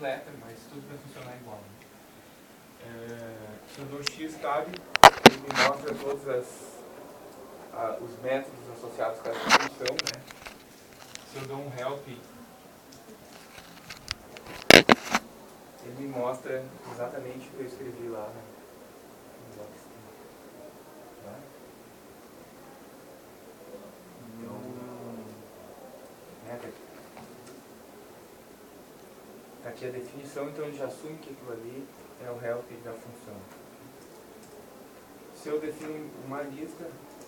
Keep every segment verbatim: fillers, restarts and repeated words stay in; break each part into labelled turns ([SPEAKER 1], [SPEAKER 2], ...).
[SPEAKER 1] completa, mas tudo vai funcionar igual. É, se eu dou X tab, ele me mostra todos as, a, os métodos associados com essa função, né? Se eu dou um help, ele me mostra exatamente o que eu escrevi lá, né? Tá aqui a definição, então ele já assume que aquilo ali é o help da função. Se eu defino uma lista,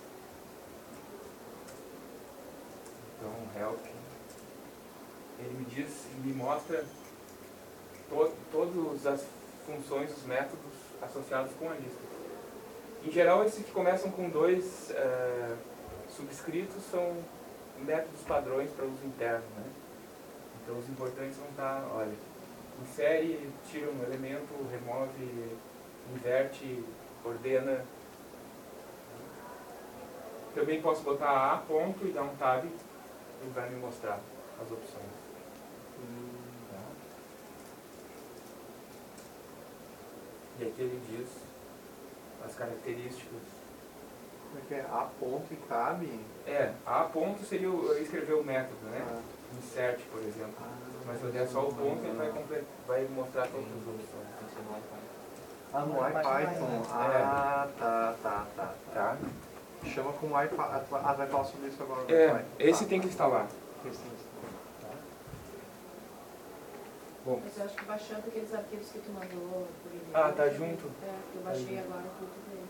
[SPEAKER 1] então help, ele me diz, me mostra to, todas as funções, os métodos associados com a lista. Em geral, esses que começam com dois uh, subscritos são métodos padrões para uso interno, né? Então os importantes vão estar, olha, insere, tira um elemento, remove, inverte, ordena. Também posso botar A ponto e dar um tab, ele vai me mostrar as opções. Hum, tá. E aqui ele diz as características.
[SPEAKER 2] Como é que é? A ponto e tab?
[SPEAKER 1] É, A ponto seria eu escrever o método, né?
[SPEAKER 2] Ah.
[SPEAKER 1] Insert, por exemplo.
[SPEAKER 2] Ah,
[SPEAKER 1] mas se eu der só o ponto, ele vai, completar, vai mostrar todas as opções.
[SPEAKER 2] Ah, no IPython. Ah, tá, tá, tá.
[SPEAKER 1] Tá?
[SPEAKER 2] Chama com IPython. Ah, vai falar sobre isso agora.
[SPEAKER 1] É, esse tem que instalar.
[SPEAKER 2] Esse tem que instalar.
[SPEAKER 1] Tá? Bom.
[SPEAKER 3] Mas eu acho que baixando aqueles arquivos que tu mandou por e-mail.
[SPEAKER 1] Ah, tá junto?
[SPEAKER 3] É, eu baixei agora tudo dele.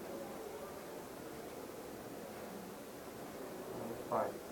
[SPEAKER 2] Python.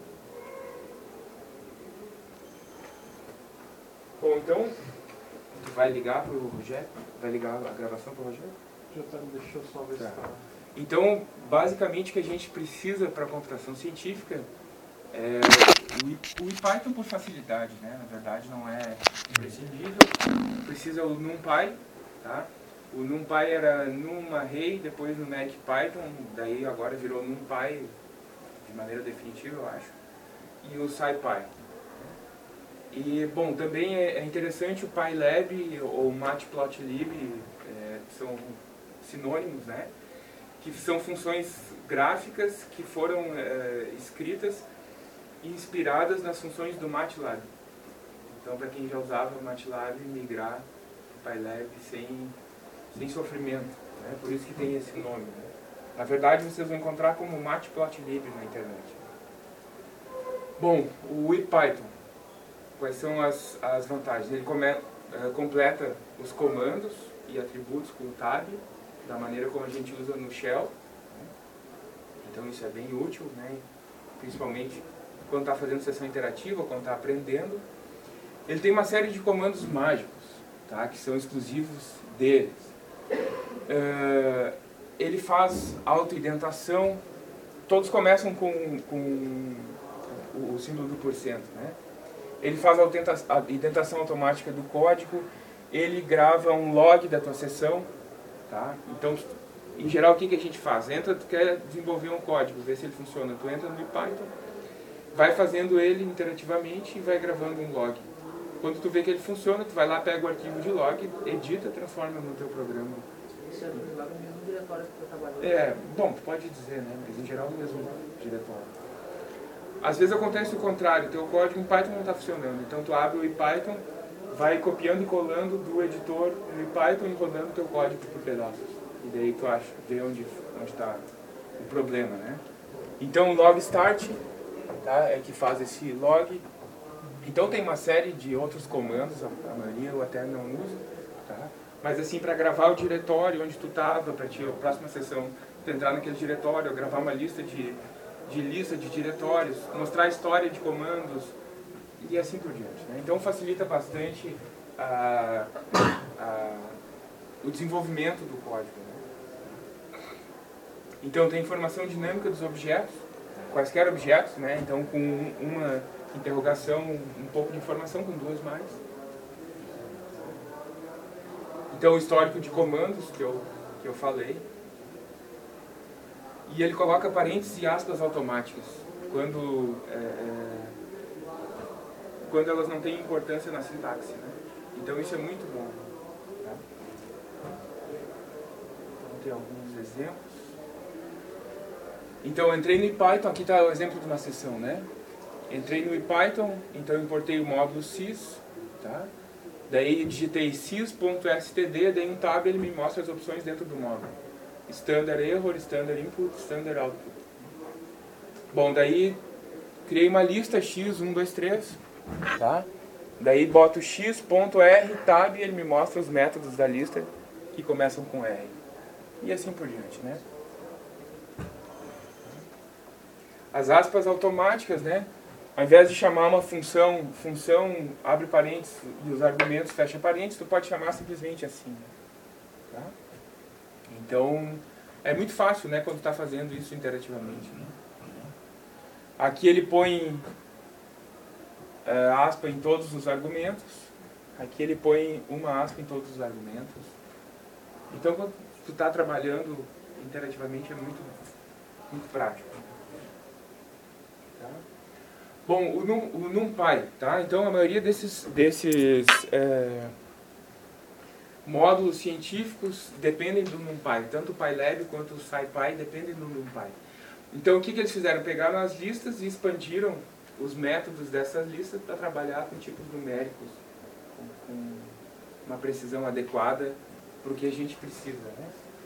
[SPEAKER 1] Bom, então, tu vai ligar para o Rogério? Vai ligar a gravação para o Rogério?
[SPEAKER 2] Já tá, deixa eu só ver
[SPEAKER 1] tá.
[SPEAKER 2] se tá.
[SPEAKER 1] Então, basicamente, o que a gente precisa para a computação científica é o IPython por facilidade, né? Na verdade, não é imprescindível. Precisa o NumPy, tá? O NumPy era NumArray, depois no MacPython, daí agora virou NumPy de maneira definitiva, eu acho. E o SciPy. E, bom, também é interessante o PyLab ou o Matplotlib, é, são sinônimos, né? Que são funções gráficas que foram é, escritas e inspiradas nas funções do MATLAB. Então, para quem já usava o MATLAB, migrar para o PyLab sem, sem sofrimento, né? Por isso que tem esse nome, né? Na verdade, vocês vão encontrar como Matplotlib na internet. Bom, o IPython. Quais são as, as vantagens? Ele come, uh, completa os comandos e atributos com o tab, da maneira como a gente usa no Shell. Né? Então isso é bem útil, né? Principalmente quando está fazendo sessão interativa, quando está aprendendo. Ele tem uma série de comandos mágicos, tá? Que são exclusivos deles. Uh, ele faz autoidentação, todos começam com, com o, o símbolo do porcento, né? Ele faz a indentação automática do código, ele grava um log da tua sessão, tá? Então, em geral, o que, que a gente faz? Entra, tu quer desenvolver um código, ver se ele funciona. Tu entra no IPython, vai fazendo ele interativamente e vai gravando um log. Quando tu vê que ele funciona, tu vai lá, pega o arquivo de log, edita, transforma no teu programa.
[SPEAKER 3] Isso é lá no mesmo diretório que tu trabalhou?
[SPEAKER 1] É, bom, tu pode dizer, né? Mas em geral no mesmo diretório. Às vezes acontece o contrário, teu código em Python não está funcionando. Então tu abre o IPython, vai copiando e colando do editor no IPython e rodando teu código por pedaços. E daí tu acha, vê onde está o problema, né? Então o log start, tá, é que faz esse log. Então tem uma série de outros comandos, a maioria eu até não uso, tá? Mas assim, para gravar o diretório onde tu estava, para a próxima sessão, tu entrar naquele diretório, gravar uma lista de de lista de diretórios, mostrar a história de comandos e assim por diante, né? Então facilita bastante a, a, o desenvolvimento do código, né? Então tem informação dinâmica dos objetos, quaisquer objetos, né? Então com uma interrogação, um pouco de informação, com duas mais. Então o histórico de comandos que eu, que eu falei. E ele coloca parênteses e aspas automáticas, quando, é, quando elas não têm importância na sintaxe, né? Então isso é muito bom. Tá? Então tem alguns exemplos. Então eu entrei no IPython, aqui está o exemplo de uma sessão, né? Entrei no IPython, então eu importei o módulo sys, tá? Daí digitei sys.std, dei um tab e ele me mostra as opções dentro do módulo. Standard error, standard input, standard output. Bom, daí criei uma lista x um, dois, três, tá? Daí boto x.r tab e ele me mostra os métodos da lista que começam com R. E assim por diante, né? As aspas automáticas, né? Ao invés de chamar uma função, função abre parênteses e os argumentos fecha parênteses, tu pode chamar simplesmente assim. Né? Tá? Então, é muito fácil, né, quando está fazendo isso interativamente. Né? Aqui ele põe é, aspa em todos os argumentos. Aqui ele põe uma aspa em todos os argumentos. Então, quando tu está trabalhando interativamente, é muito, muito prático. Tá? Bom, o, Num, o NumPy, tá? Então a maioria desses, desses é, módulos científicos dependem do NumPy. Tanto o PyLab quanto o SciPy dependem do NumPy. Então o que, que eles fizeram? Pegaram as listas e expandiram os métodos dessas listas para trabalhar com tipos numéricos, com, com uma precisão adequada para o que a gente precisa. Né?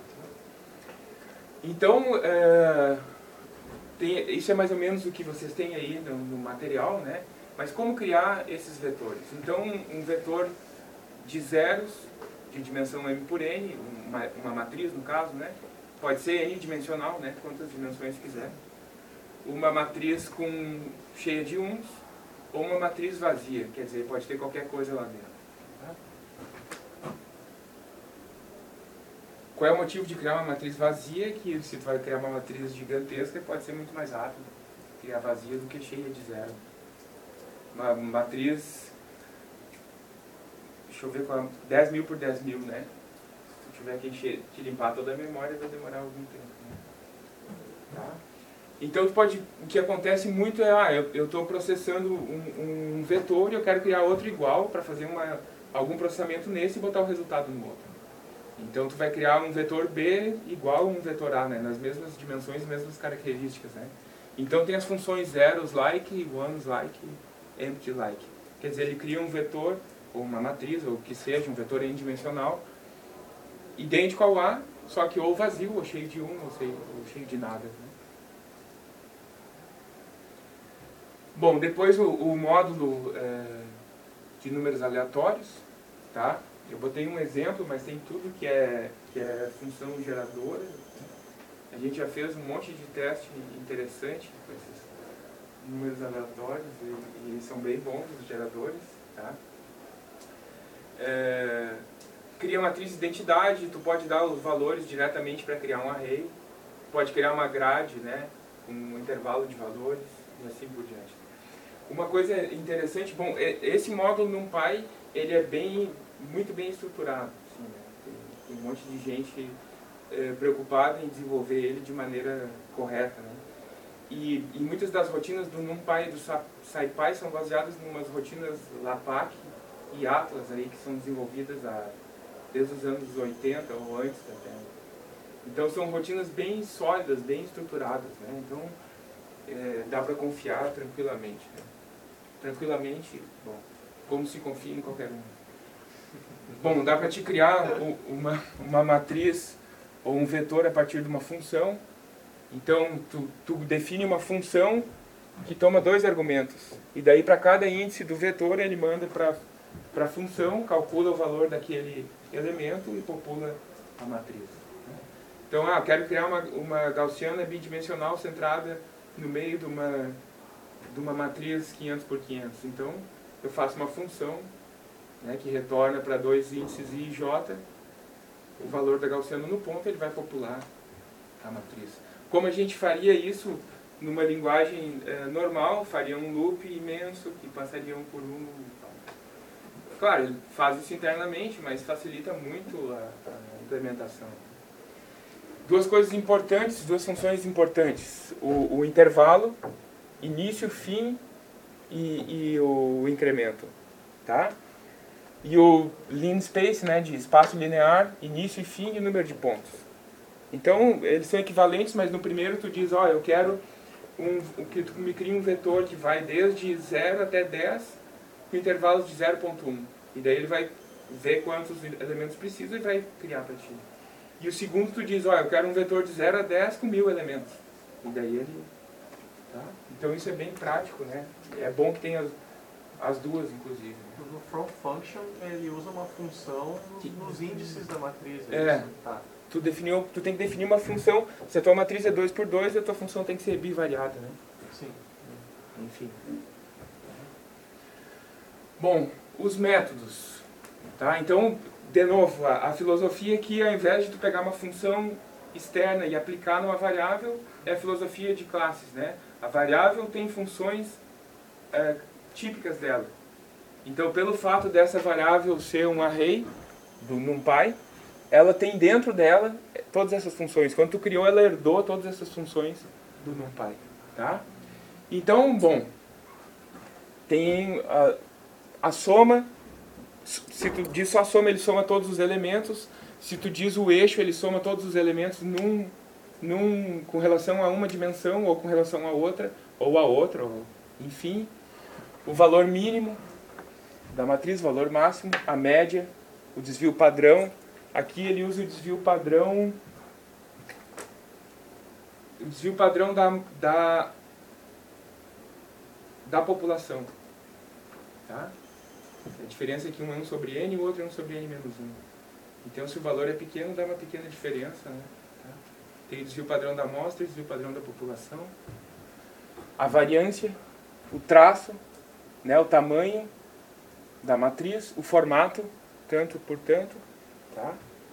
[SPEAKER 1] Então, é, tem, isso é mais ou menos o que vocês têm aí no, no material, né? Mas como criar esses vetores? Então, um vetor de zeros, de dimensão m por n, uma, uma matriz no caso, né? Pode ser n-dimensional, né? Quantas dimensões quiser. Uma matriz com, cheia de uns, ou uma matriz vazia, quer dizer, pode ter qualquer coisa lá dentro. Tá? Qual é o motivo de criar uma matriz vazia? Que se tu vai criar uma matriz gigantesca, pode ser muito mais rápido criar vazia do que cheia de zero. Uma matriz, deixa eu ver qual, dez mil por dez mil, né? Se tu tiver que, encher, que limpar toda a memória, vai demorar algum tempo. Né? Tá? Então, tu pode, o que acontece muito é, ah, eu estou processando um, um vetor e eu quero criar outro igual para fazer uma, algum processamento nesse e botar o resultado no outro. Então, tu vai criar um vetor B igual a um vetor A, né? Nas mesmas dimensões e mesmas características, né? Então, tem as funções zeros like, ones like, empty like. Quer dizer, ele cria um vetor, ou uma matriz, ou que seja, um vetor n-dimensional, idêntico ao A, só que ou vazio, ou cheio de um, ou cheio, ou cheio de nada. Né? Bom, depois o, o módulo é, de números aleatórios, tá? Eu botei um exemplo, mas tem tudo que é, que é função geradora. A gente já fez um monte de teste interessante com esses números aleatórios e, e eles são bem bons, os geradores. Tá? É, cria matriz de identidade, tu pode dar os valores diretamente para criar um array. Pode criar uma grade, né, com um intervalo de valores e assim por diante. Uma coisa interessante, bom, esse módulo NumPy, ele é bem, muito bem estruturado. Assim, né? tem, tem um monte de gente é, preocupada em desenvolver ele de maneira correta. Né? E, e muitas das rotinas do NumPy e do SciPy são baseadas em umas rotinas LAPACK e Atlas, aí, que são desenvolvidas há, desde os anos oitenta ou antes até. Então são rotinas bem sólidas, bem estruturadas. Né? Então é, dá para confiar tranquilamente. Né? Tranquilamente, bom, como se confia em qualquer um. Bom, dá para te criar uma, uma matriz ou um vetor a partir de uma função. Então, tu, tu define uma função que toma dois argumentos. E daí, para cada índice do vetor, ele manda para a função, calcula o valor daquele elemento e popula a matriz. Então, ah, quero criar uma, uma gaussiana bidimensional centrada no meio de uma... de uma matriz quinhentos por quinhentos. Então, eu faço uma função, né, que retorna para dois índices I e J, o valor da gaussiana no ponto, ele vai popular a matriz. Como a gente faria isso numa linguagem eh, normal, faria um loop imenso que passaria um por um. Claro, ele faz isso internamente, mas facilita muito a, a implementação. Duas coisas importantes, duas funções importantes. O, o intervalo, início, fim e, e o incremento, tá? e o lean space, né, de espaço linear, início e fim e número de pontos. Então, eles são equivalentes, mas no primeiro tu diz, ó, oh, eu quero um, que tu me crie um vetor que vai desde zero até dez, com intervalos de zero ponto um. E daí ele vai ver quantos elementos precisa e vai criar para ti. E o segundo tu diz, ó, oh, eu quero um vetor de zero a dez com mil elementos. E daí ele... Tá? Então isso é bem prático, né? É bom que tenha as, as duas, inclusive.
[SPEAKER 2] No from function, ele usa uma função nos índices da matriz.
[SPEAKER 1] É. Tá. Tu, definiu, tu tem que definir uma função. Se a tua matriz é dois por dois, a tua função tem que ser bivariada, né?
[SPEAKER 2] Sim.
[SPEAKER 1] Enfim. Bom, os métodos. Tá? Então, de novo, a, a filosofia aqui, ao invés de tu pegar uma função externa e aplicar numa variável, é a filosofia de classes, né? A variável tem funções é, típicas dela. Então, pelo fato dessa variável ser um array do NumPy, ela tem dentro dela todas essas funções. Quando tu criou, ela herdou todas essas funções do NumPy. Tá? Então, bom, tem a, a soma. Se tu diz só a soma, ele soma todos os elementos. Se tu diz o eixo, ele soma todos os elementos num, num, com relação a uma dimensão, ou com relação a outra, ou a outra, ou, enfim. O valor mínimo da matriz, o valor máximo, a média, o desvio padrão. Aqui ele usa o desvio padrão, o desvio padrão da, da, da população. Tá? A diferença é que um é um sobre n e o outro é um sobre n menos um. Então, se o valor é pequeno, dá uma pequena diferença. Né? Tá? Tem o desvio padrão da amostra e o desvio padrão da população. A variância, o traço, né, o tamanho da matriz, o formato, tanto por tanto. Tá?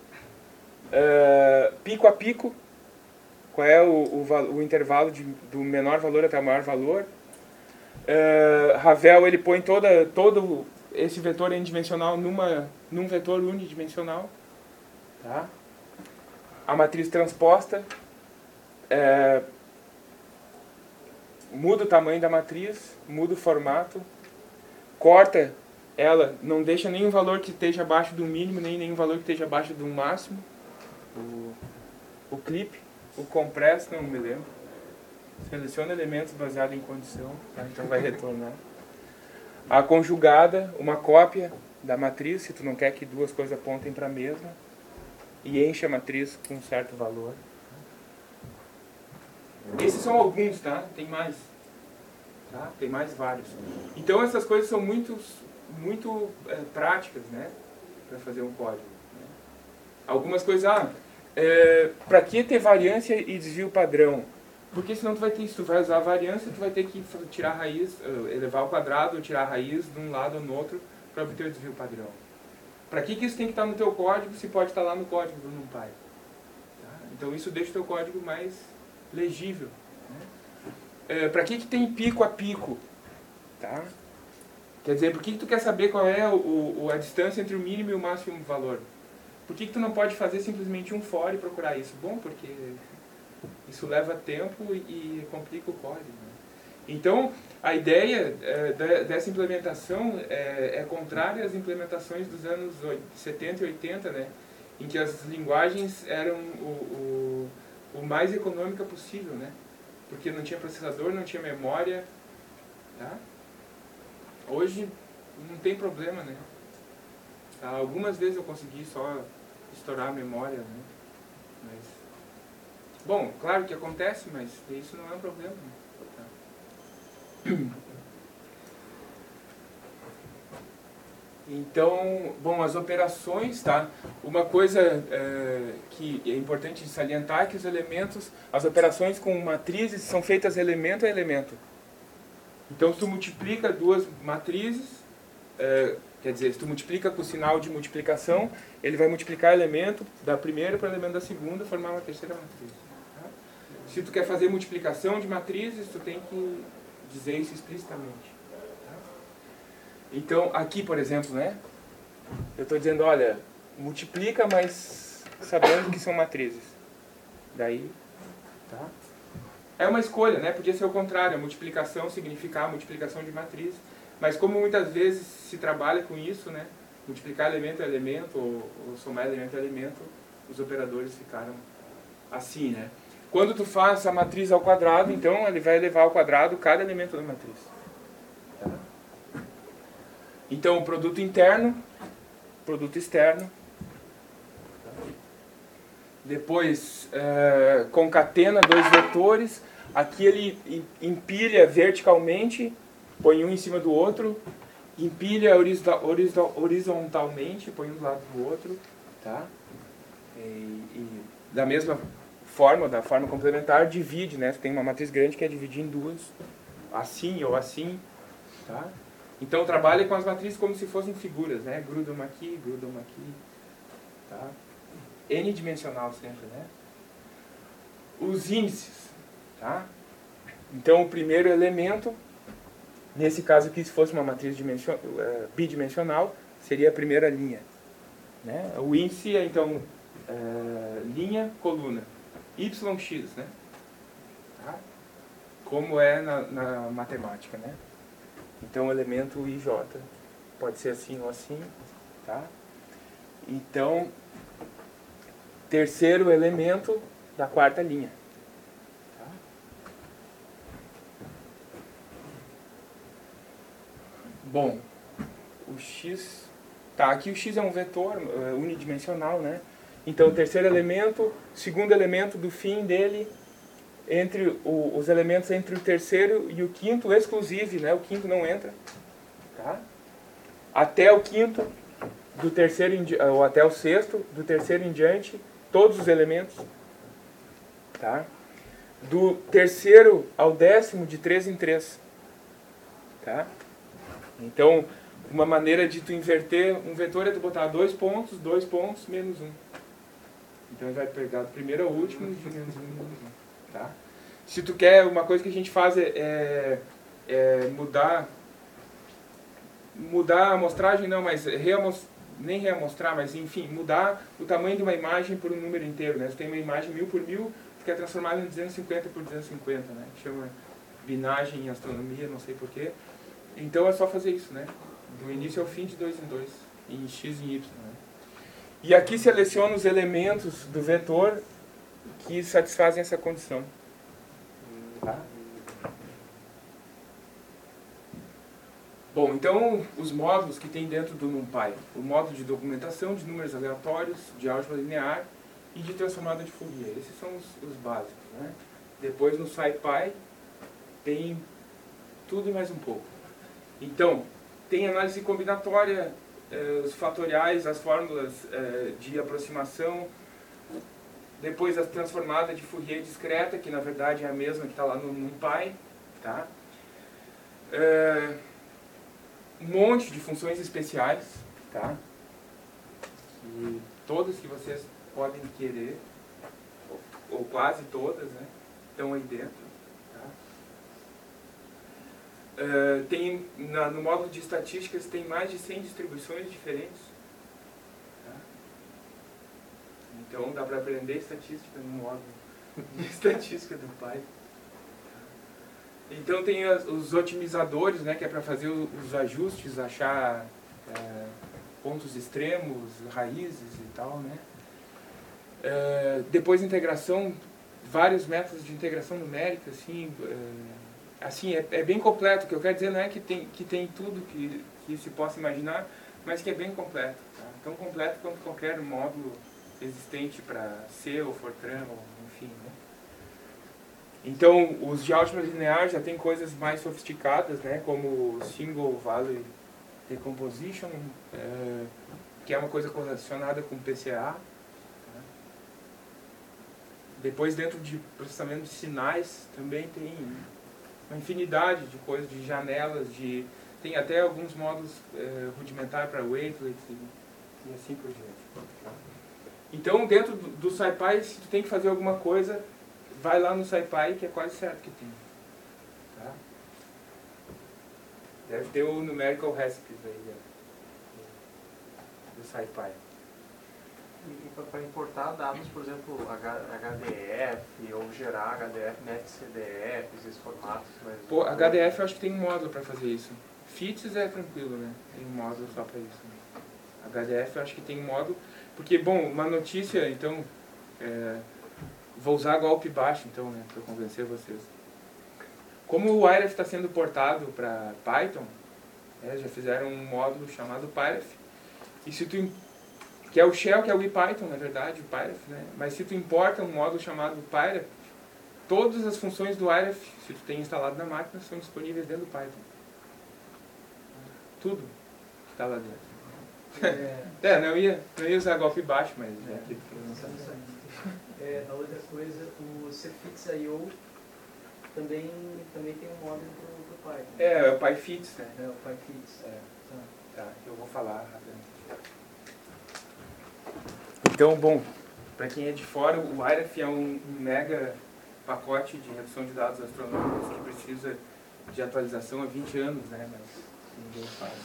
[SPEAKER 1] Uh, pico a pico, qual é o, o, o intervalo de, do menor valor até o maior valor. Uh, Ravel, ele põe toda, todo esse vetor n-dimensional numa, num vetor unidimensional. Tá? A matriz transposta uh, muda o tamanho da matriz, muda o formato, corta ela, não deixa nenhum valor que esteja abaixo do mínimo, nem nenhum valor que esteja abaixo do máximo. O, o clip, o compress, não me lembro. Seleciona elementos baseado em condição, tá? Então vai retornar. A conjugada, uma cópia da matriz, se tu não quer que duas coisas apontem para a mesma, e enche a matriz com um certo valor. Esses são alguns, tá? Tem mais. Tá? Tem mais vários. Então essas coisas são muito, muito é, práticas, né? Para fazer um código. Né? Algumas coisas, ah, é, para que ter variância e desvio padrão? Porque senão tu vai ter, se tu vai usar a variância, tu vai ter que tirar a raiz, elevar ao quadrado ou tirar a raiz de um lado ou no outro para obter o desvio padrão. Para que, que isso tem que estar no teu código se pode estar lá no código do NumPy? Tá? Então isso deixa o teu código mais legível. Né? É, para que, que tem pico a pico? Tá? Quer dizer, por que, que tu quer saber qual é o, o, a distância entre o mínimo e o máximo valor? Por que, que tu não pode fazer simplesmente um for e procurar isso? Bom, porque isso leva tempo e, e complica o código. Né? Então, a ideia é, dessa implementação é, é contrária às implementações dos anos setenta e oitenta, né? Em que as linguagens eram o, o, o mais econômica possível, né? Porque não tinha processador, não tinha memória. Tá? Hoje não tem problema, né? Tá? Algumas vezes eu consegui só estourar a memória, né? Mas, bom, claro que acontece, mas isso não é um problema. Né? Tá? Então, bom, as operações, tá? Uma coisa é, que é importante salientar é que os elementos, as operações com matrizes são feitas elemento a elemento. Então, se tu multiplica duas matrizes, é, quer dizer, se tu multiplica com o sinal de multiplicação, ele vai multiplicar elemento da primeira para o elemento da segunda, formar uma terceira matriz. Tá? Se tu quer fazer multiplicação de matrizes, tu tem que dizer isso explicitamente. Tá? Então, aqui, por exemplo, né, eu estou dizendo, olha, multiplica, mas sabendo que são matrizes. Daí, tá? É uma escolha, né? Podia ser o contrário, a multiplicação significar a multiplicação de matriz. Mas como muitas vezes se trabalha com isso, né? multiplicar elemento a elemento, ou, ou somar elemento a elemento, os operadores ficaram assim, né? Quando tu faz a matriz ao quadrado, então ele vai elevar ao quadrado cada elemento da matriz. Tá? Então, o produto interno, produto externo. Depois, é, concatena dois vetores. Aqui ele empilha verticalmente, põe um em cima do outro. Empilha horizontalmente, põe um do lado do outro. Tá? E, e da mesma forma, da forma complementar, divide, né? Você tem uma matriz grande que é dividir em duas, assim ou assim. Tá? Então trabalha com as matrizes como se fossem figuras, né? Gruda uma aqui, gruda uma aqui. Tá? N-dimensional sempre, né? Os índices, tá? Então o primeiro elemento, nesse caso aqui, se fosse uma matriz dimension, uh, bidimensional, seria a primeira linha, né? O índice é então uh, linha, coluna, yx, né? Tá? Como é na, na matemática, né? Então o elemento ij pode ser assim ou assim, tá? Então terceiro elemento da quarta linha. Tá? Bom, o x... Tá, aqui o x é um vetor uh, unidimensional, né? Então, o terceiro elemento, segundo elemento do fim dele, entre o, os elementos entre o terceiro e o quinto, exclusive, né? O quinto não entra. Tá? Até o quinto, do terceiro em, ou até o sexto, do terceiro em diante, todos os elementos, tá? Do terceiro ao décimo, de três em três, tá? Então, uma maneira de tu inverter um vetor é tu botar dois pontos, dois pontos, menos um. Então, ele vai pegar do primeiro ao último, de menos um, menos um, tá? Se tu quer, uma coisa que a gente faz é, é, é mudar, mudar a amostragem, não, mas reamostrar, nem reamostrar, mas enfim, mudar o tamanho de uma imagem por um número inteiro, né? Você tem uma imagem mil por mil, tu quer transformar em duzentos e cinquenta por duzentos e cinquenta, né? Chama binagem em astronomia, não sei porquê. Então é só fazer isso, né? Do início ao fim de dois em dois, em x e em y, né? E aqui seleciona os elementos do vetor que satisfazem essa condição. Tá? Bom, então, os módulos que tem dentro do NumPy. O módulo de documentação de números aleatórios, de álgebra linear e de transformada de Fourier. Esses são os, os básicos, né? Depois, no SciPy, tem tudo e mais um pouco. Então, tem análise combinatória, eh, os fatoriais, as fórmulas eh, de aproximação. Depois, a transformada de Fourier discreta, que na verdade é a mesma que está lá no NumPy. Tá? Eh, um monte de funções especiais, tá? Que todas que vocês podem querer, ou, ou quase todas, né, estão aí dentro. Tá? Uh, tem, na, no módulo de estatísticas tem mais de cem distribuições diferentes. Tá? Então dá para aprender estatística no módulo de estatística do Python. Então tem as, os otimizadores, né, que é para fazer os ajustes, achar é, pontos extremos, raízes e tal, né. É, depois integração, vários métodos de integração numérica, assim, é, assim é, é bem completo. O que eu quero dizer não é que tem, que tem tudo que, que se possa imaginar, mas que é bem completo. Tá? Tão completo quanto qualquer módulo existente para C ou Fortran, ou, enfim, né. Então, os de álgebra linear já tem coisas mais sofisticadas, né, como Single Value Decomposition, é, que é uma coisa correlacionada com P C A. Né. Depois, dentro de processamento de sinais, também tem uma infinidade de coisas, de janelas, de, tem até alguns módulos é, rudimentares para wavelets e, e assim por diante. Tá? Então, dentro do, do SciPy, se tu tem que fazer alguma coisa, vai lá no SciPy, que é quase certo que tem. Tá? Deve ter o Numerical Recipes aí, né, do SciPy.
[SPEAKER 2] E para importar dados, por exemplo, H D F, ou gerar H D F, NetCDF, esses formatos... Mas...
[SPEAKER 1] Pô, H D F eu acho que tem um módulo para fazer isso. F I T S é tranquilo, né? Tem um módulo só para isso. Né? H D F eu acho que tem um modo... Porque, bom, uma notícia, então... É, vou usar golpe baixo, então, né, para convencer vocês. Como o Iref está sendo portado para Python, é, já fizeram um módulo chamado Pyref, e se tu, que é o shell, que é o IPython, na verdade, o Pyref, né, mas se tu importa um módulo chamado Pyref, todas as funções do Iref, se tu tem instalado na máquina, são disponíveis dentro do Python. Tudo está lá dentro. É, é não, ia, não ia usar golpe baixo, mas já tive que...
[SPEAKER 4] É, a outra coisa, o Cfix I O também, também tem um módulo para o Python.
[SPEAKER 1] É, é o PyFits, né?
[SPEAKER 4] É, o PyFits.
[SPEAKER 1] É. Tá, eu vou falar rapidamente. Então, bom, para quem é de fora, o Iref é um mega pacote de redução de dados astronômicos que precisa de atualização há vinte anos, né? Mas ninguém faz.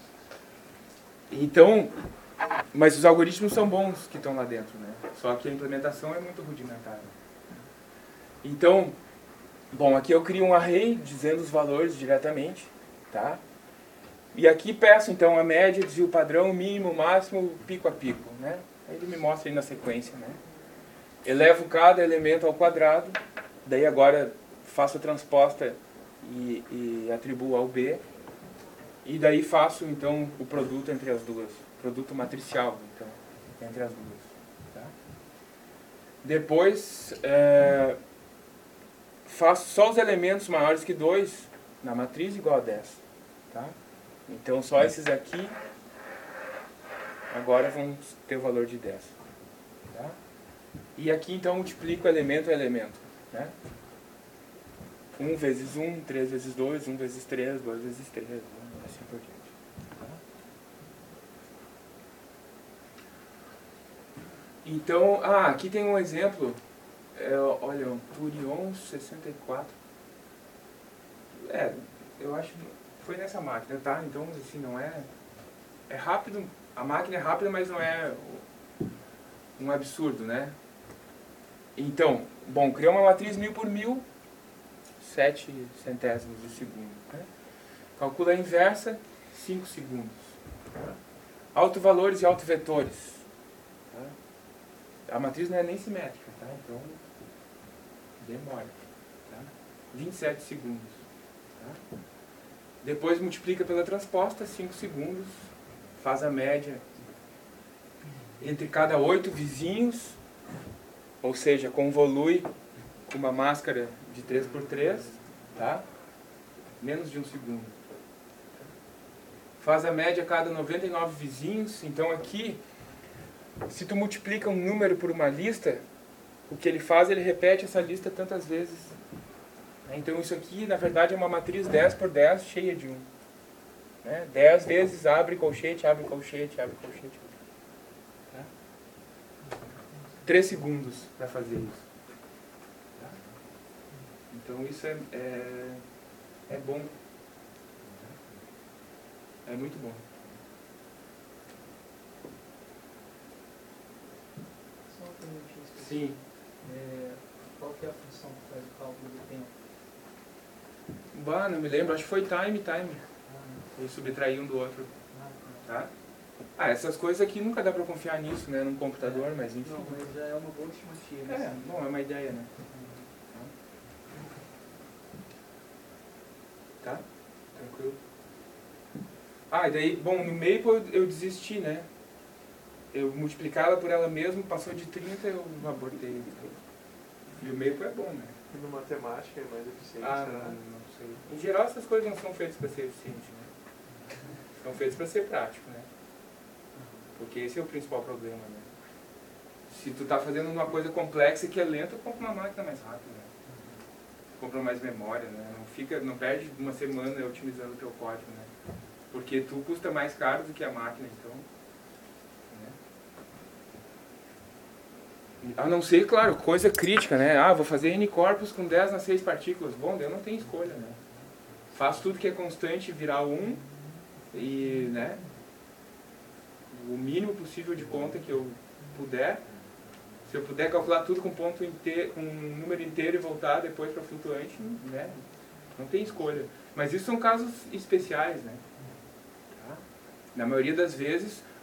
[SPEAKER 1] Então, mas os algoritmos são bons que estão lá dentro, né? Só que a implementação é muito rudimentar. Então, bom, aqui eu crio um array dizendo os valores diretamente, tá? E aqui peço então a média, desvio padrão, mínimo, máximo, pico a pico, né? Aí ele me mostra aí na sequência, né? Elevo cada elemento ao quadrado, daí agora faço a transposta e, e atribuo ao B, e daí faço então o produto entre as duas, produto matricial, então, entre as duas. Tá? Depois, é, faço só os elementos maiores que dois na matriz igual a dez. Tá? Então só esses aqui agora vão ter o valor de dez. Tá? E aqui então multiplico elemento a elemento. Né? um vezes um, três vezes dois, um vezes três, dois vezes três, assim por diante. Tá? Então, ah, aqui tem um exemplo. É, olha, um Turion sessenta e quatro. É, eu acho que foi nessa máquina, tá? Então, assim, não é... É rápido, a máquina é rápida, mas não é um absurdo, né? Então, bom, criou uma matriz mil por mil, sete centésimos de segundo. Né? Calcula a inversa, cinco segundos. Tá? Autovalores e autovetores. Tá? A matriz não é nem simétrica, tá? Então demora. Tá? vinte e sete segundos. Tá? Depois multiplica pela transposta, cinco segundos. Faz a média entre cada oito vizinhos, ou seja, convolui com uma máscara de três por três, tá? Menos de um segundo. Faz a média a cada noventa e nove vizinhos. Então aqui, se tu multiplica um número por uma lista, o que ele faz, ele repete essa lista tantas vezes. Então isso aqui, na verdade, é uma matriz dez por dez cheia de um. Né? dez vezes abre colchete, abre colchete, abre colchete. Tá? três segundos para fazer isso. Tá? Então isso é, é, é bom. É muito bom.
[SPEAKER 4] Só uma perguntinha específica.
[SPEAKER 1] Sim.
[SPEAKER 4] É, qual que é a função que faz o cálculo do tempo?
[SPEAKER 1] Bah, não me lembro. Acho que foi time, time.
[SPEAKER 4] Ah,
[SPEAKER 1] Eu subtraí um do outro.
[SPEAKER 4] ah,
[SPEAKER 1] Tá? Ah, essas coisas aqui nunca dá pra confiar nisso, né? Num computador, mas enfim.
[SPEAKER 4] não, mas já é uma boa estimativa.
[SPEAKER 1] É,
[SPEAKER 4] assim.
[SPEAKER 1] bom, é uma ideia, né? Tá? Tranquilo. Ah, e daí, bom, no Maple eu, eu desisti, né? Eu multiplicava por ela mesma, passou de trinta, eu abortei. E o Maple é bom, né?
[SPEAKER 2] E no matemática é mais eficiente,
[SPEAKER 1] Ah,
[SPEAKER 2] será?
[SPEAKER 1] não, não sei. Em geral essas coisas não são feitas para ser eficiente, né? São feitas para ser prático, né? Porque esse é o principal problema, né? Se tu tá fazendo uma coisa complexa que é lenta, compra uma máquina mais rápida, né? Compra mais memória, né? Não fica, não perde uma semana otimizando o teu código, né? Porque tu custa mais caro do que a máquina, então... Né? A não ser, claro, coisa crítica, né? Ah, vou fazer N-corpus com dez nas seis partículas. Bom, daí eu não tenho escolha, né? Faço tudo que é constante virar um e, né? O mínimo possível de conta que eu puder. Se eu puder calcular tudo com ponto inteiro, com um número inteiro e voltar depois para flutuante, né? Não tem escolha. Mas isso são casos especiais, né? Tá? Na maioria das vezes,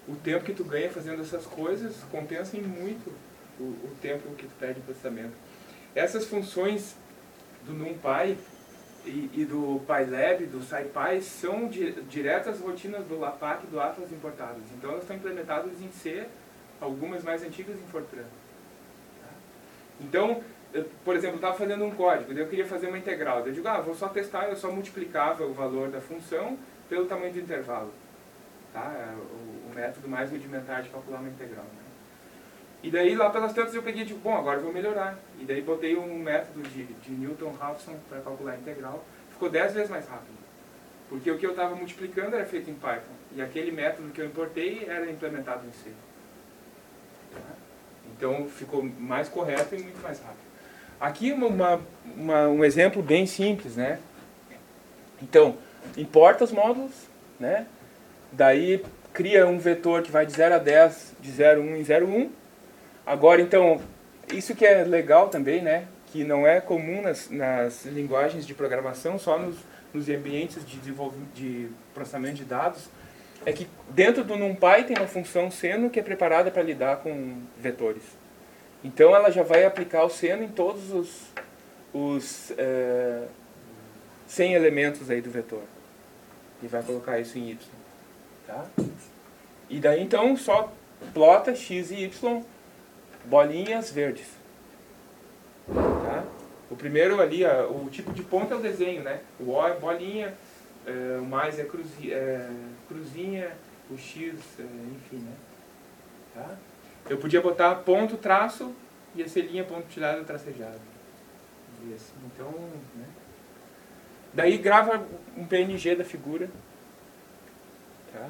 [SPEAKER 1] o tempo que tu ganha fazendo essas coisas compensa em muito o, o tempo que tu perde em processamento. Essas funções do NumPy e, e do PyLab, do SciPy, são di, diretas rotinas do LAPACK e do Atlas importadas. Então elas estão implementadas em C, algumas mais antigas em Fortran. Então, eu, por exemplo, eu estava fazendo um código, daí eu queria fazer uma integral. Daí eu digo, ah, vou só testar, eu só multiplicava o valor da função pelo tamanho do intervalo. Tá? É o, o método mais rudimentar de calcular uma integral. Né? E daí, lá pelas tantas, eu peguei e digo, bom, agora eu vou melhorar. E daí botei um método de, de Newton-Raphson para calcular a integral. Ficou dez vezes mais rápido. Porque o que eu estava multiplicando era feito em Python. E aquele método que eu importei era implementado em C. Tá? Então, ficou mais correto e muito mais rápido. Aqui uma, uma, um exemplo bem simples, né? Então, importa os módulos, né? Daí cria um vetor que vai de zero a dez, de zero vírgula um em zero vírgula um. Agora, então, isso que é legal também, né? Que não é comum nas, nas linguagens de programação, só nos, nos ambientes de, desenvolvimento, de processamento de dados, é que dentro do NumPy tem uma função seno que é preparada para lidar com vetores. Então ela já vai aplicar o seno em todos os, os é, cem elementos aí do vetor. E vai colocar isso em y. Tá? E daí então só plota x e y, bolinhas verdes. Tá? O primeiro ali, o tipo de ponto é o desenho, né? O O é bolinha, é, o mais é, cruzi, é cruzinha, o X, é, enfim, né? Tá? Eu podia botar ponto, traço, ia ser linha, ponto, tirada, tracejado. Assim, então, né? Daí grava um P N G da figura. Tá?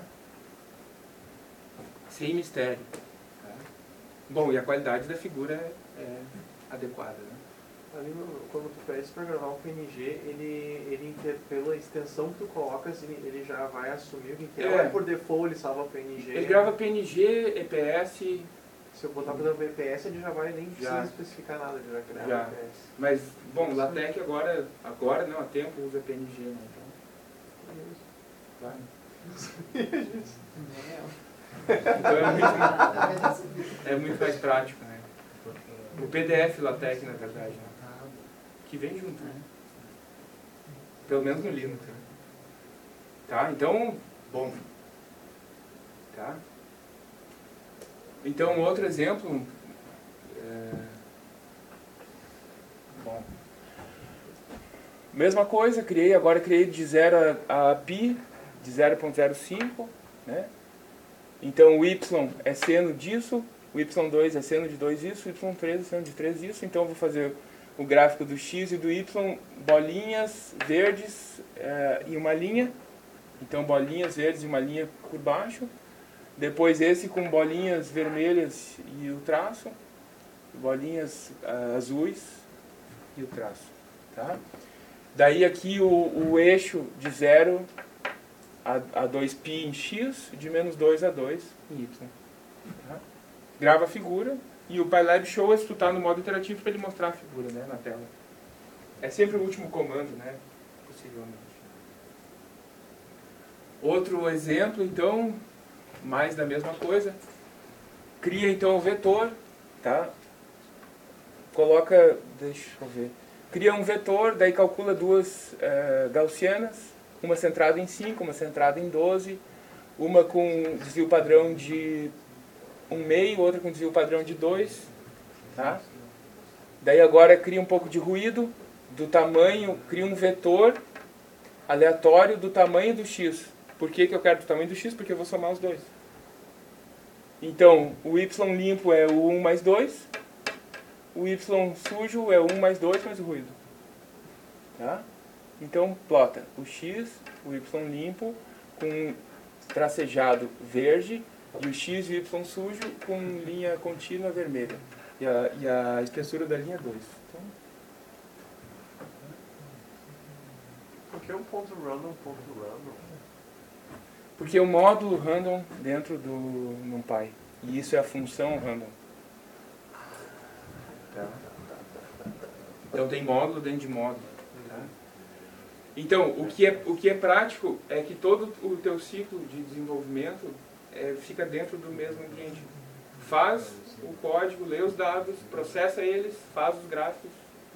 [SPEAKER 1] Sem mistério. Tá? Bom, e a qualidade da figura é, é adequada, né?
[SPEAKER 2] Ali no, quando tu pedes para gravar um P N G, ele, ele pela extensão que tu colocas, ele, ele já vai assumir o que que é.
[SPEAKER 1] É.
[SPEAKER 2] Ou por default ele salva P N G.
[SPEAKER 1] Ele grava P N G, E P S.
[SPEAKER 2] Se eu botar, por exemplo, E P S, ele já vai nem
[SPEAKER 1] Já.
[SPEAKER 2] precisa especificar nada, ele já grava
[SPEAKER 1] Já.
[SPEAKER 2] E P S.
[SPEAKER 1] Mas, bom, o LaTeX agora, agora não, há tempo usa P N G, né? Então, vai. Então é muito, é muito mais prático, né? O P D F LaTeX, na verdade, né? Que vem junto, né? Pelo menos no Linux. Né? Tá? Então, bom. Tá? Então, outro exemplo. É... Bom. Mesma coisa, criei, agora criei de zero a, a pi, de zero vírgula zero cinco, né? Então o y é seno disso, o y dois é seno de dois isso, o y três é seno de três isso, então eu vou fazer o gráfico do x e do y, bolinhas verdes é, e uma linha, então bolinhas verdes e uma linha por baixo, depois esse com bolinhas vermelhas e o traço, bolinhas uh, azuis e o traço, tá? Daí aqui o, o eixo de zero a, a dois π em x, de menos dois a dois em y. Tá? Grava a figura e o PyLab Show é se tu tá no modo interativo para ele mostrar a figura, né, na tela. É sempre o último comando, né? Possivelmente. Outro exemplo, então, mais da mesma coisa. Cria então o vetor, tá? Coloca, deixa eu ver. Cria um vetor, daí calcula duas uh, gaussianas, uma centrada em cinco, uma centrada em doze, uma com desvio padrão de um meio, outra com desvio padrão de dois, tá? Daí agora cria um pouco de ruído, do tamanho, cria um vetor aleatório do tamanho do x. Por que que eu quero do tamanho do x? Porque eu vou somar os dois. Então, o y limpo é o um mais dois, o y sujo é o um mais dois mais o ruído. Tá? Então, plota o x, o y limpo, com tracejado verde, e o x e o y sujo com linha contínua vermelha. E a, e a espessura da linha dois. Então,
[SPEAKER 2] Por que um ponto random, ponto random?
[SPEAKER 1] porque é o módulo random dentro do NumPy. E isso é a função random. Tá? Então tem módulo dentro de módulo. Tá? Então, o que, é, o que é prático é que todo o teu ciclo de desenvolvimento é, fica dentro do mesmo ambiente. Faz o código, lê os dados, processa eles, faz os gráficos.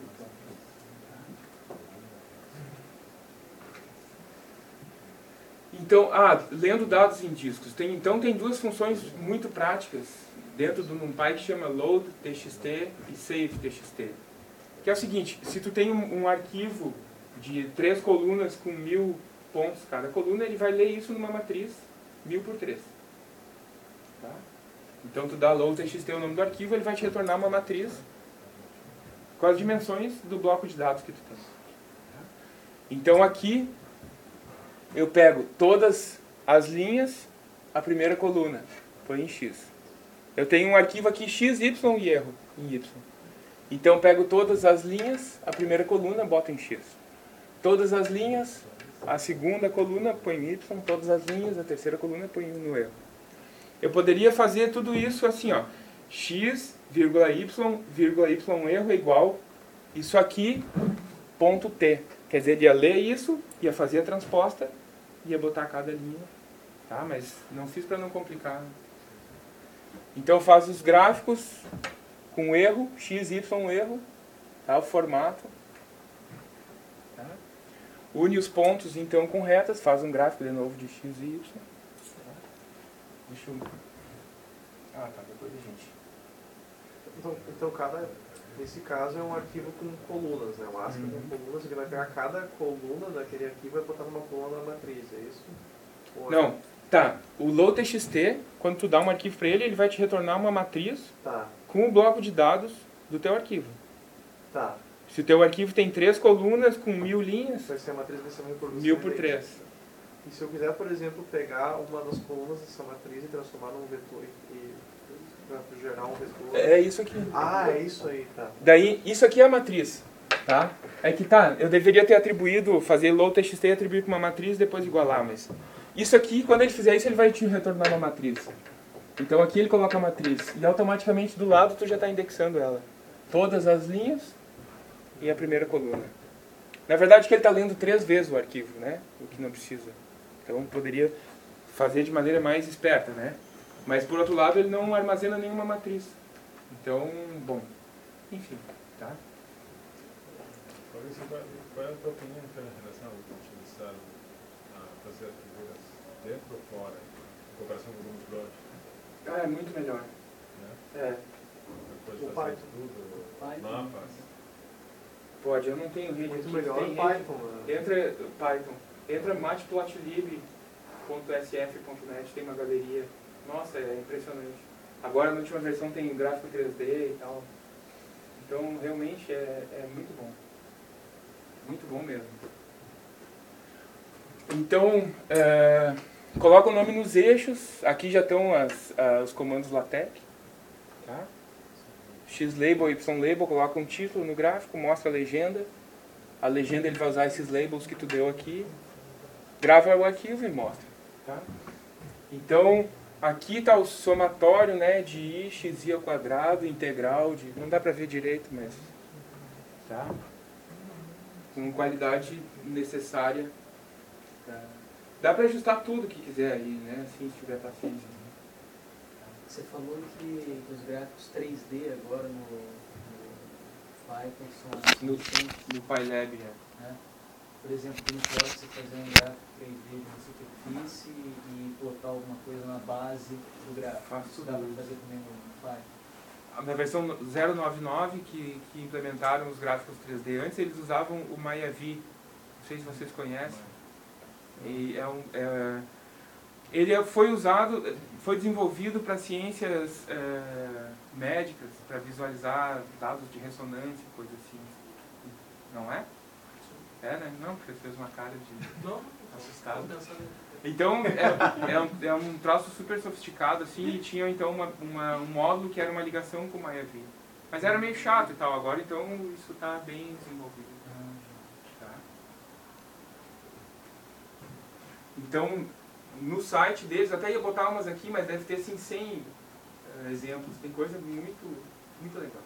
[SPEAKER 1] Então, ah, lendo dados em discos. Tem, então tem duas funções muito práticas dentro do NumPy que chama load.txt e save.txt. Que é o seguinte, se tu tem um, um arquivo de três colunas com mil pontos cada coluna, ele vai ler isso numa matriz mil por três. Tá? Então tu dá load.txt o nome do arquivo, ele vai te retornar uma matriz com as dimensões do bloco de dados que tu tem. Tá? Então aqui eu pego todas as linhas, a primeira coluna, põe em X. Eu tenho um arquivo aqui X, Y e erro em Y. Então pego todas as linhas, a primeira coluna, boto em X. Todas as linhas, a segunda coluna, põe em Y. Todas as linhas, a terceira coluna, põe no erro. Eu poderia fazer tudo isso assim, ó. X, vírgula Y, vírgula Y, erro é igual. Isso aqui, ponto T. Quer dizer, ele ia ler isso, ia fazer a transposta, ia botar cada linha. Tá? Mas não fiz para não complicar. Então faz os gráficos com erro, X, Y, erro, tá? O formato. Tá? Une os pontos então com retas, faz um gráfico de novo de X e Y. Tá? Deixa eu... Ah, tá, depois a gente...
[SPEAKER 2] Então, então cada, nesse caso é um arquivo com colunas, né? Um ASCII
[SPEAKER 1] Uhum.
[SPEAKER 2] com colunas, ele vai pegar cada coluna daquele arquivo e vai botar numa coluna da matriz, é isso? Ou é-
[SPEAKER 1] Não, tá. O load.txt, quando tu dá um arquivo para ele, ele vai te retornar uma matriz
[SPEAKER 2] Tá,
[SPEAKER 1] com o bloco de dados do teu arquivo.
[SPEAKER 2] tá.
[SPEAKER 1] Se o teu arquivo tem três colunas com mil linhas,
[SPEAKER 2] Vai ser a matriz, vai ser uma reprodução.
[SPEAKER 1] mil por
[SPEAKER 2] idêntica.
[SPEAKER 1] três.
[SPEAKER 2] E se eu quiser, por exemplo, pegar uma das colunas dessa matriz e transformar num vetor e, e pra gerar um vetor...
[SPEAKER 1] É isso aqui.
[SPEAKER 2] Ah, é isso aí, tá.
[SPEAKER 1] Daí, isso aqui é a matriz, tá? É que tá, eu deveria ter atribuído, fazer load.txt e atribuir para uma matriz e depois igualar, mas... Isso aqui, quando ele fizer isso, ele vai te retornar uma matriz. Então aqui ele coloca a matriz e automaticamente do lado tu já está indexando ela. Todas as linhas e a primeira coluna. Na verdade que ele está lendo três vezes o arquivo, né? O que não precisa. Então poderia fazer de maneira mais esperta, né? Mas por outro lado ele não armazena nenhuma matriz. Então, bom, enfim, tá?
[SPEAKER 5] Maurício, qual qual é a tua opinião em relação ao utilizar a fazer figuras dentro ou fora, em comparação com o Google Plot?
[SPEAKER 1] Ah, é muito melhor.
[SPEAKER 5] Né?
[SPEAKER 1] É,
[SPEAKER 5] Pode
[SPEAKER 2] O
[SPEAKER 5] fazer
[SPEAKER 2] Python.
[SPEAKER 5] tudo,
[SPEAKER 4] Python.
[SPEAKER 5] mapas.
[SPEAKER 1] pode, eu não tenho rede
[SPEAKER 2] Muito
[SPEAKER 1] aqui,
[SPEAKER 2] melhor
[SPEAKER 1] tem
[SPEAKER 2] o
[SPEAKER 1] rede.
[SPEAKER 2] Python, né?
[SPEAKER 1] Entra Python, entra matplotlib ponto s f ponto net, tem uma galeria. Nossa, é impressionante. Agora na última versão tem gráfico três D e tal. Então realmente é, é muito bom. Muito bom mesmo. Então, é, coloca o nome nos eixos. Aqui já estão as, as, os comandos LaTeX. Tá? Xlabel, Ylabel, coloca um título no gráfico, mostra a legenda. A legenda ele vai usar esses labels que tu deu aqui. Grava o arquivo e mostra. Tá? Então, aqui está o somatório, né, de i, xi ao quadrado, integral, de, não dá para ver direito, mas... Tá? Com qualidade necessária. Tá? Dá para ajustar tudo que quiser aí, né, assim, se tiver paciência.
[SPEAKER 4] Você falou que os gráficos três D agora no, no Python são
[SPEAKER 1] No,
[SPEAKER 4] suficientes,
[SPEAKER 1] no PyLab, né?
[SPEAKER 4] né? Por exemplo, como pode você fazer um gráfico três D de uma superfície e colocar alguma coisa na base do gráfico?
[SPEAKER 1] Faço
[SPEAKER 4] Isso
[SPEAKER 1] tudo
[SPEAKER 4] dá para
[SPEAKER 1] isso.
[SPEAKER 4] fazer também no Python?
[SPEAKER 1] Na versão zero nove nove, que, que implementaram os gráficos três D, antes eles usavam o MayaVi, não sei se vocês conhecem. E é um, é, ele foi usado, foi desenvolvido para ciências é, médicas, para visualizar dados de ressonância, coisa assim. Não é? É, né? Não, porque você fez uma cara de
[SPEAKER 4] Não,
[SPEAKER 1] assustado.
[SPEAKER 4] estou pensando
[SPEAKER 1] Então, é, é, um, é um troço super sofisticado, assim, e tinha então uma, uma, um módulo que era uma ligação com o MayaVi. Mas era meio chato e tal, agora então isso está bem desenvolvido. Tá? Então, no site deles, até ia botar umas aqui, mas deve ter assim cem uh, exemplos, tem coisa muito, muito legal.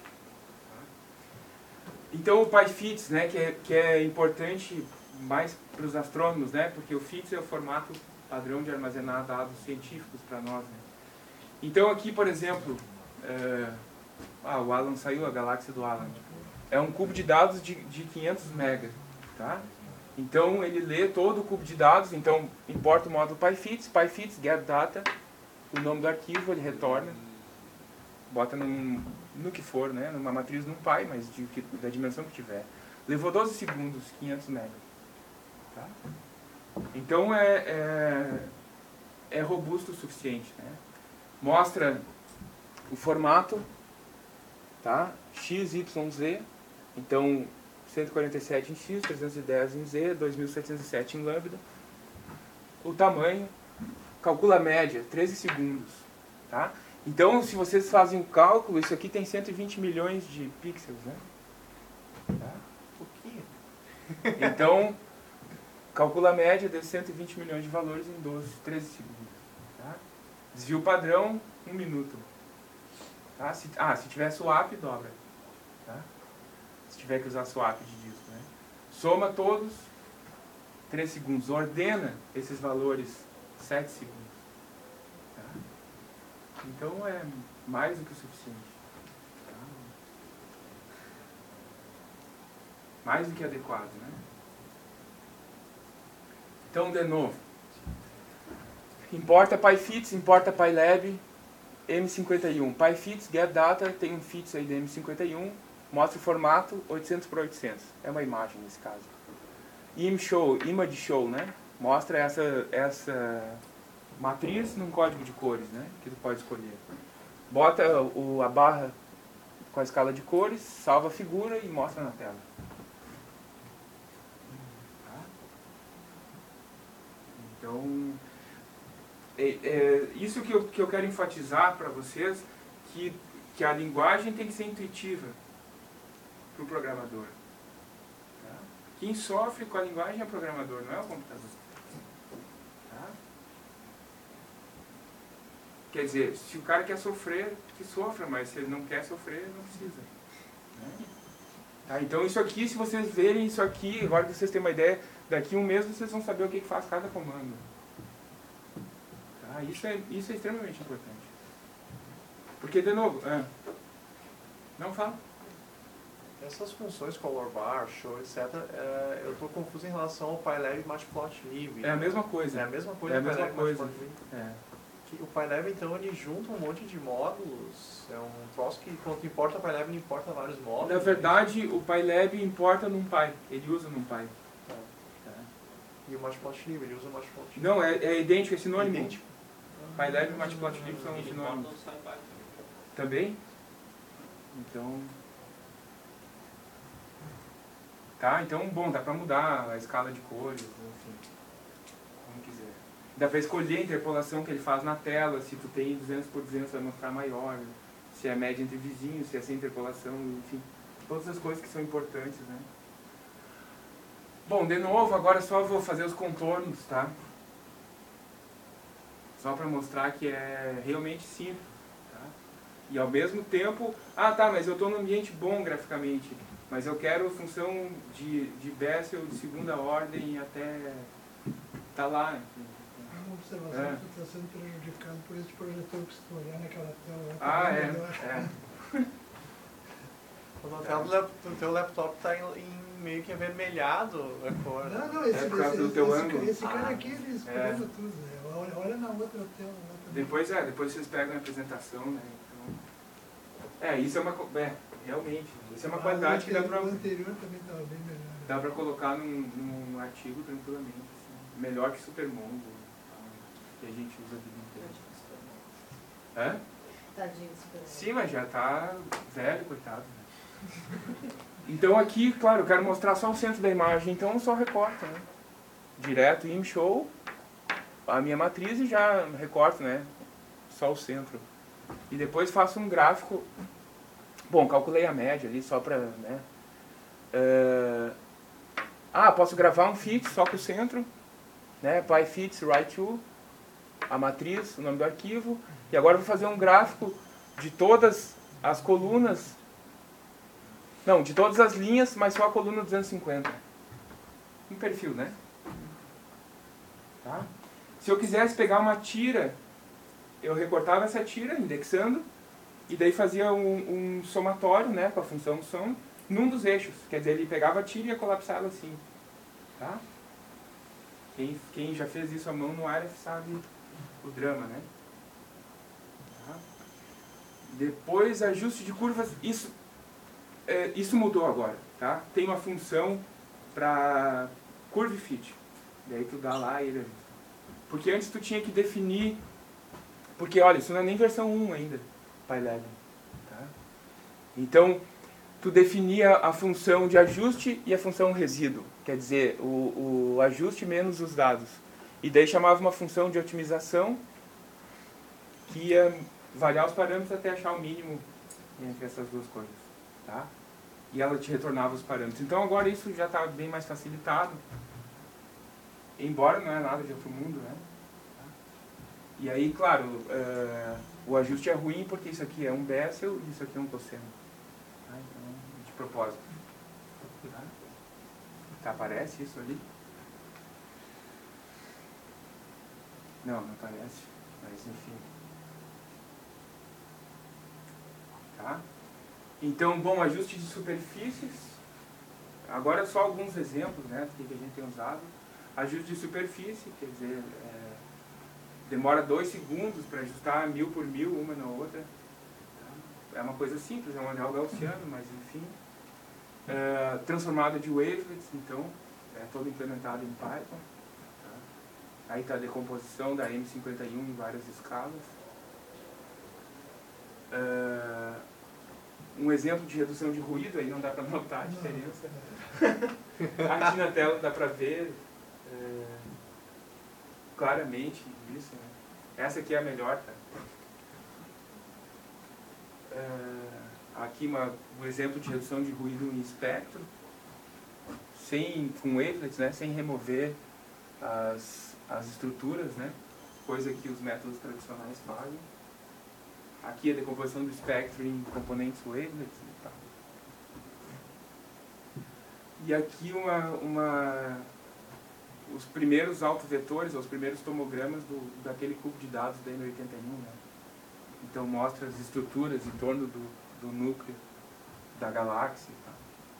[SPEAKER 1] Tá? Então o PyFits, né, que é, que é importante mais para os astrônomos, né, porque o F I T S é o formato padrão de armazenar dados científicos para nós, né? Então aqui, por exemplo, é, ah, o Alan saiu, a galáxia do Alan. É um cubo de dados de, de quinhentos megas, tá? Então ele lê todo o cubo de dados, então importa o módulo pyfits, pyfits, get data, o nome do arquivo, ele retorna, bota num, no que for, né? Numa matriz NumPy, mas de, que, da dimensão que tiver. Levou doze segundos, quinhentos megas. Tá? Então é, é, é robusto o suficiente, né? Mostra o formato, tá? X, Y, Z. Então cento e quarenta e sete em X, trezentos e dez em Z, dois mil setecentos e sete em lambda. O tamanho, calcula a média, treze segundos. Tá? Então, se vocês fazem um cálculo, isso aqui tem cento e vinte milhões de pixels, né? Tá?
[SPEAKER 2] Pouquinho.
[SPEAKER 1] Então, calcula a média desses cento e vinte milhões de valores em doze, treze segundos. Tá? Desvio padrão, um minuto. Tá? Se, ah, se tiver swap, dobra. Tá? Se tiver que usar swap de disco, né? Soma todos, três segundos. Ordena esses valores, sete segundos. Tá? Então é mais do que o suficiente. Tá? Mais do que adequado, né? Então, de novo, importa pyfits, importa pylab, M cinquenta e um. Pyfits, get data, tem um fits aí de M cinquenta e um, mostra o formato oitocentos por oitocentos. É uma imagem nesse caso. ImShow, image show, né? Mostra essa, essa matriz num código de cores, né? Que tu pode escolher. Bota o, a barra com a escala de cores, salva a figura e mostra na tela. Tá? Então, é, é, isso que eu, que eu quero enfatizar para vocês, que, que a linguagem tem que ser intuitiva para o programador. Tá? Quem sofre com a linguagem é o programador, não é o computador. Tá? Quer dizer, se o cara quer sofrer, que sofra, mas se ele não quer sofrer, não precisa. Né? Tá? Então isso aqui, se vocês verem isso aqui, agora que vocês têm uma ideia, daqui a um mês vocês vão saber o que, que faz cada comando. Tá? Isso, é, isso é extremamente importante. Porque, de novo, ah, não fala.
[SPEAKER 2] Essas funções, color bar, show, etcétera, é, eu estou confuso em relação ao pylab e matplotlib.
[SPEAKER 1] É a mesma coisa.
[SPEAKER 2] É a mesma coisa.
[SPEAKER 1] É a mesma
[SPEAKER 2] pylab e
[SPEAKER 1] coisa.
[SPEAKER 2] matplotlib.
[SPEAKER 1] É.
[SPEAKER 2] Que o pylab, então, ele junta um monte de módulos. É um troço que, quando importa o pylab, ele importa vários módulos.
[SPEAKER 1] Na verdade, o pylab importa NumPy. Ele usa NumPy.
[SPEAKER 2] Tá.
[SPEAKER 1] Tá.
[SPEAKER 2] E o matplotlib, ele usa o matplotlib.
[SPEAKER 1] Não, é, é idêntico, é sinônimo.
[SPEAKER 2] É idêntico?
[SPEAKER 1] Pylab e matplotlib são sinônimos. Também? Então... Tá, então, bom, dá pra mudar a escala de cores, enfim, como quiser. Dá pra escolher a interpolação que ele faz na tela, se tu tem duzentos por duzentos vai mostrar maior, se é média entre vizinhos, se é sem interpolação, enfim, todas as coisas que são importantes, né. Bom, de novo, agora só vou fazer os contornos, tá? Só pra mostrar que é realmente simples, tá? E ao mesmo tempo, ah tá, mas eu estou num ambiente bom graficamente. Mas eu quero função de, de Bessel de segunda ordem até tá lá.
[SPEAKER 6] Uma observação
[SPEAKER 1] É.
[SPEAKER 6] que está sendo prejudicado por esse projetor que se tu olhar naquela tela.
[SPEAKER 1] Ah, é.
[SPEAKER 6] melhor.
[SPEAKER 1] é.
[SPEAKER 2] Quando a tela do lap- do teu laptop está em, em meio que avermelhado a cor.
[SPEAKER 6] Não, não, esse,
[SPEAKER 1] É por causa
[SPEAKER 6] esse,
[SPEAKER 1] do teu
[SPEAKER 6] esse,
[SPEAKER 1] ângulo.
[SPEAKER 6] esse cara
[SPEAKER 2] Ah.
[SPEAKER 6] aqui, ele
[SPEAKER 1] É.
[SPEAKER 6] escolheu tudo. Né? Olha, olha na outra tela. Lá também.
[SPEAKER 1] Depois é, depois vocês pegam a apresentação, né? Então, é, isso é uma. co- É, realmente. Isso é uma
[SPEAKER 6] Ah,
[SPEAKER 1] qualidade que dá
[SPEAKER 6] o
[SPEAKER 1] pra,
[SPEAKER 6] anterior também estava bem melhor.
[SPEAKER 1] dá pra colocar num, num artigo tranquilamente. Assim. Melhor que Supermongo, tá? Que a gente usa a vida inteira. Hã?
[SPEAKER 3] Tadinho, super.
[SPEAKER 1] Sim, mas já tá velho, coitado. Né? Então aqui, claro, eu quero mostrar só o centro da imagem, então eu só recorto, né? Direto em show, a minha matriz e já recorto, né? Só o centro. E depois faço um gráfico. Bom, calculei a média ali só pra, né? Uh, ah, posso gravar um fit só com o centro, né? Pyfits, write to, a matriz, o nome do arquivo. E agora eu vou fazer um gráfico de todas as colunas. Não, de todas as linhas, mas só a coluna duzentos e cinquenta. Um perfil, né? Tá? Se eu quisesse pegar uma tira, eu recortava essa tira, indexando, e daí fazia um, um somatório, né, com a função som, num dos eixos. Quer dizer, ele pegava a tira e ia colapsá-la assim. Tá? Quem, quem já fez isso à mão no Aleph sabe o drama, né? Tá? Depois, ajuste de curvas. Isso, é, isso mudou agora. Tá? Tem uma função para curve fit. Daí tu dá lá e ele ajusta. Porque antes tu tinha que definir... Porque, olha, isso não é nem versão um ainda, PyLab. Tá? Então, tu definia a função de ajuste e a função resíduo. Quer dizer, o, o ajuste menos os dados. E daí chamava uma função de otimização que ia variar os parâmetros até achar o mínimo entre essas duas coisas. Tá? E ela te retornava os parâmetros. Então agora isso já está bem mais facilitado. Embora não é nada de outro mundo, né? E aí, claro, uh, o ajuste é ruim porque isso aqui é um Bessel e isso aqui é um cosseno. Tá? Então, de propósito. Tá? Tá, aparece isso ali? Não, não aparece. Mas enfim. Tá? Então, bom, ajuste de superfícies. Agora só alguns exemplos, né, do que a gente tem usado. Ajuste de superfície, quer dizer, é, demora dois segundos para ajustar mil por mil uma na outra. É uma coisa simples, é um anel gaussiano, mas enfim. É, transformada de wavelets, então, é todo implementado em Python. Tá? Aí está a decomposição da M cinquenta e um em várias escalas. É, um exemplo de redução de ruído, aí não dá para notar a diferença. Aqui na tela dá para ver é, claramente isso. Né? Essa aqui é a melhor. Tá? É, aqui uma, um exemplo de redução de ruído em espectro, sem, com wavelets, né? Sem remover as, as estruturas, né? Coisa que os métodos tradicionais fazem. Aqui a decomposição do espectro em componentes wavelets e tal. E aqui uma, uma, os primeiros autovetores, os primeiros tomogramas do, daquele cubo de dados da M oitenta e um. Né? Então mostra as estruturas em torno do, do núcleo da galáxia e tal.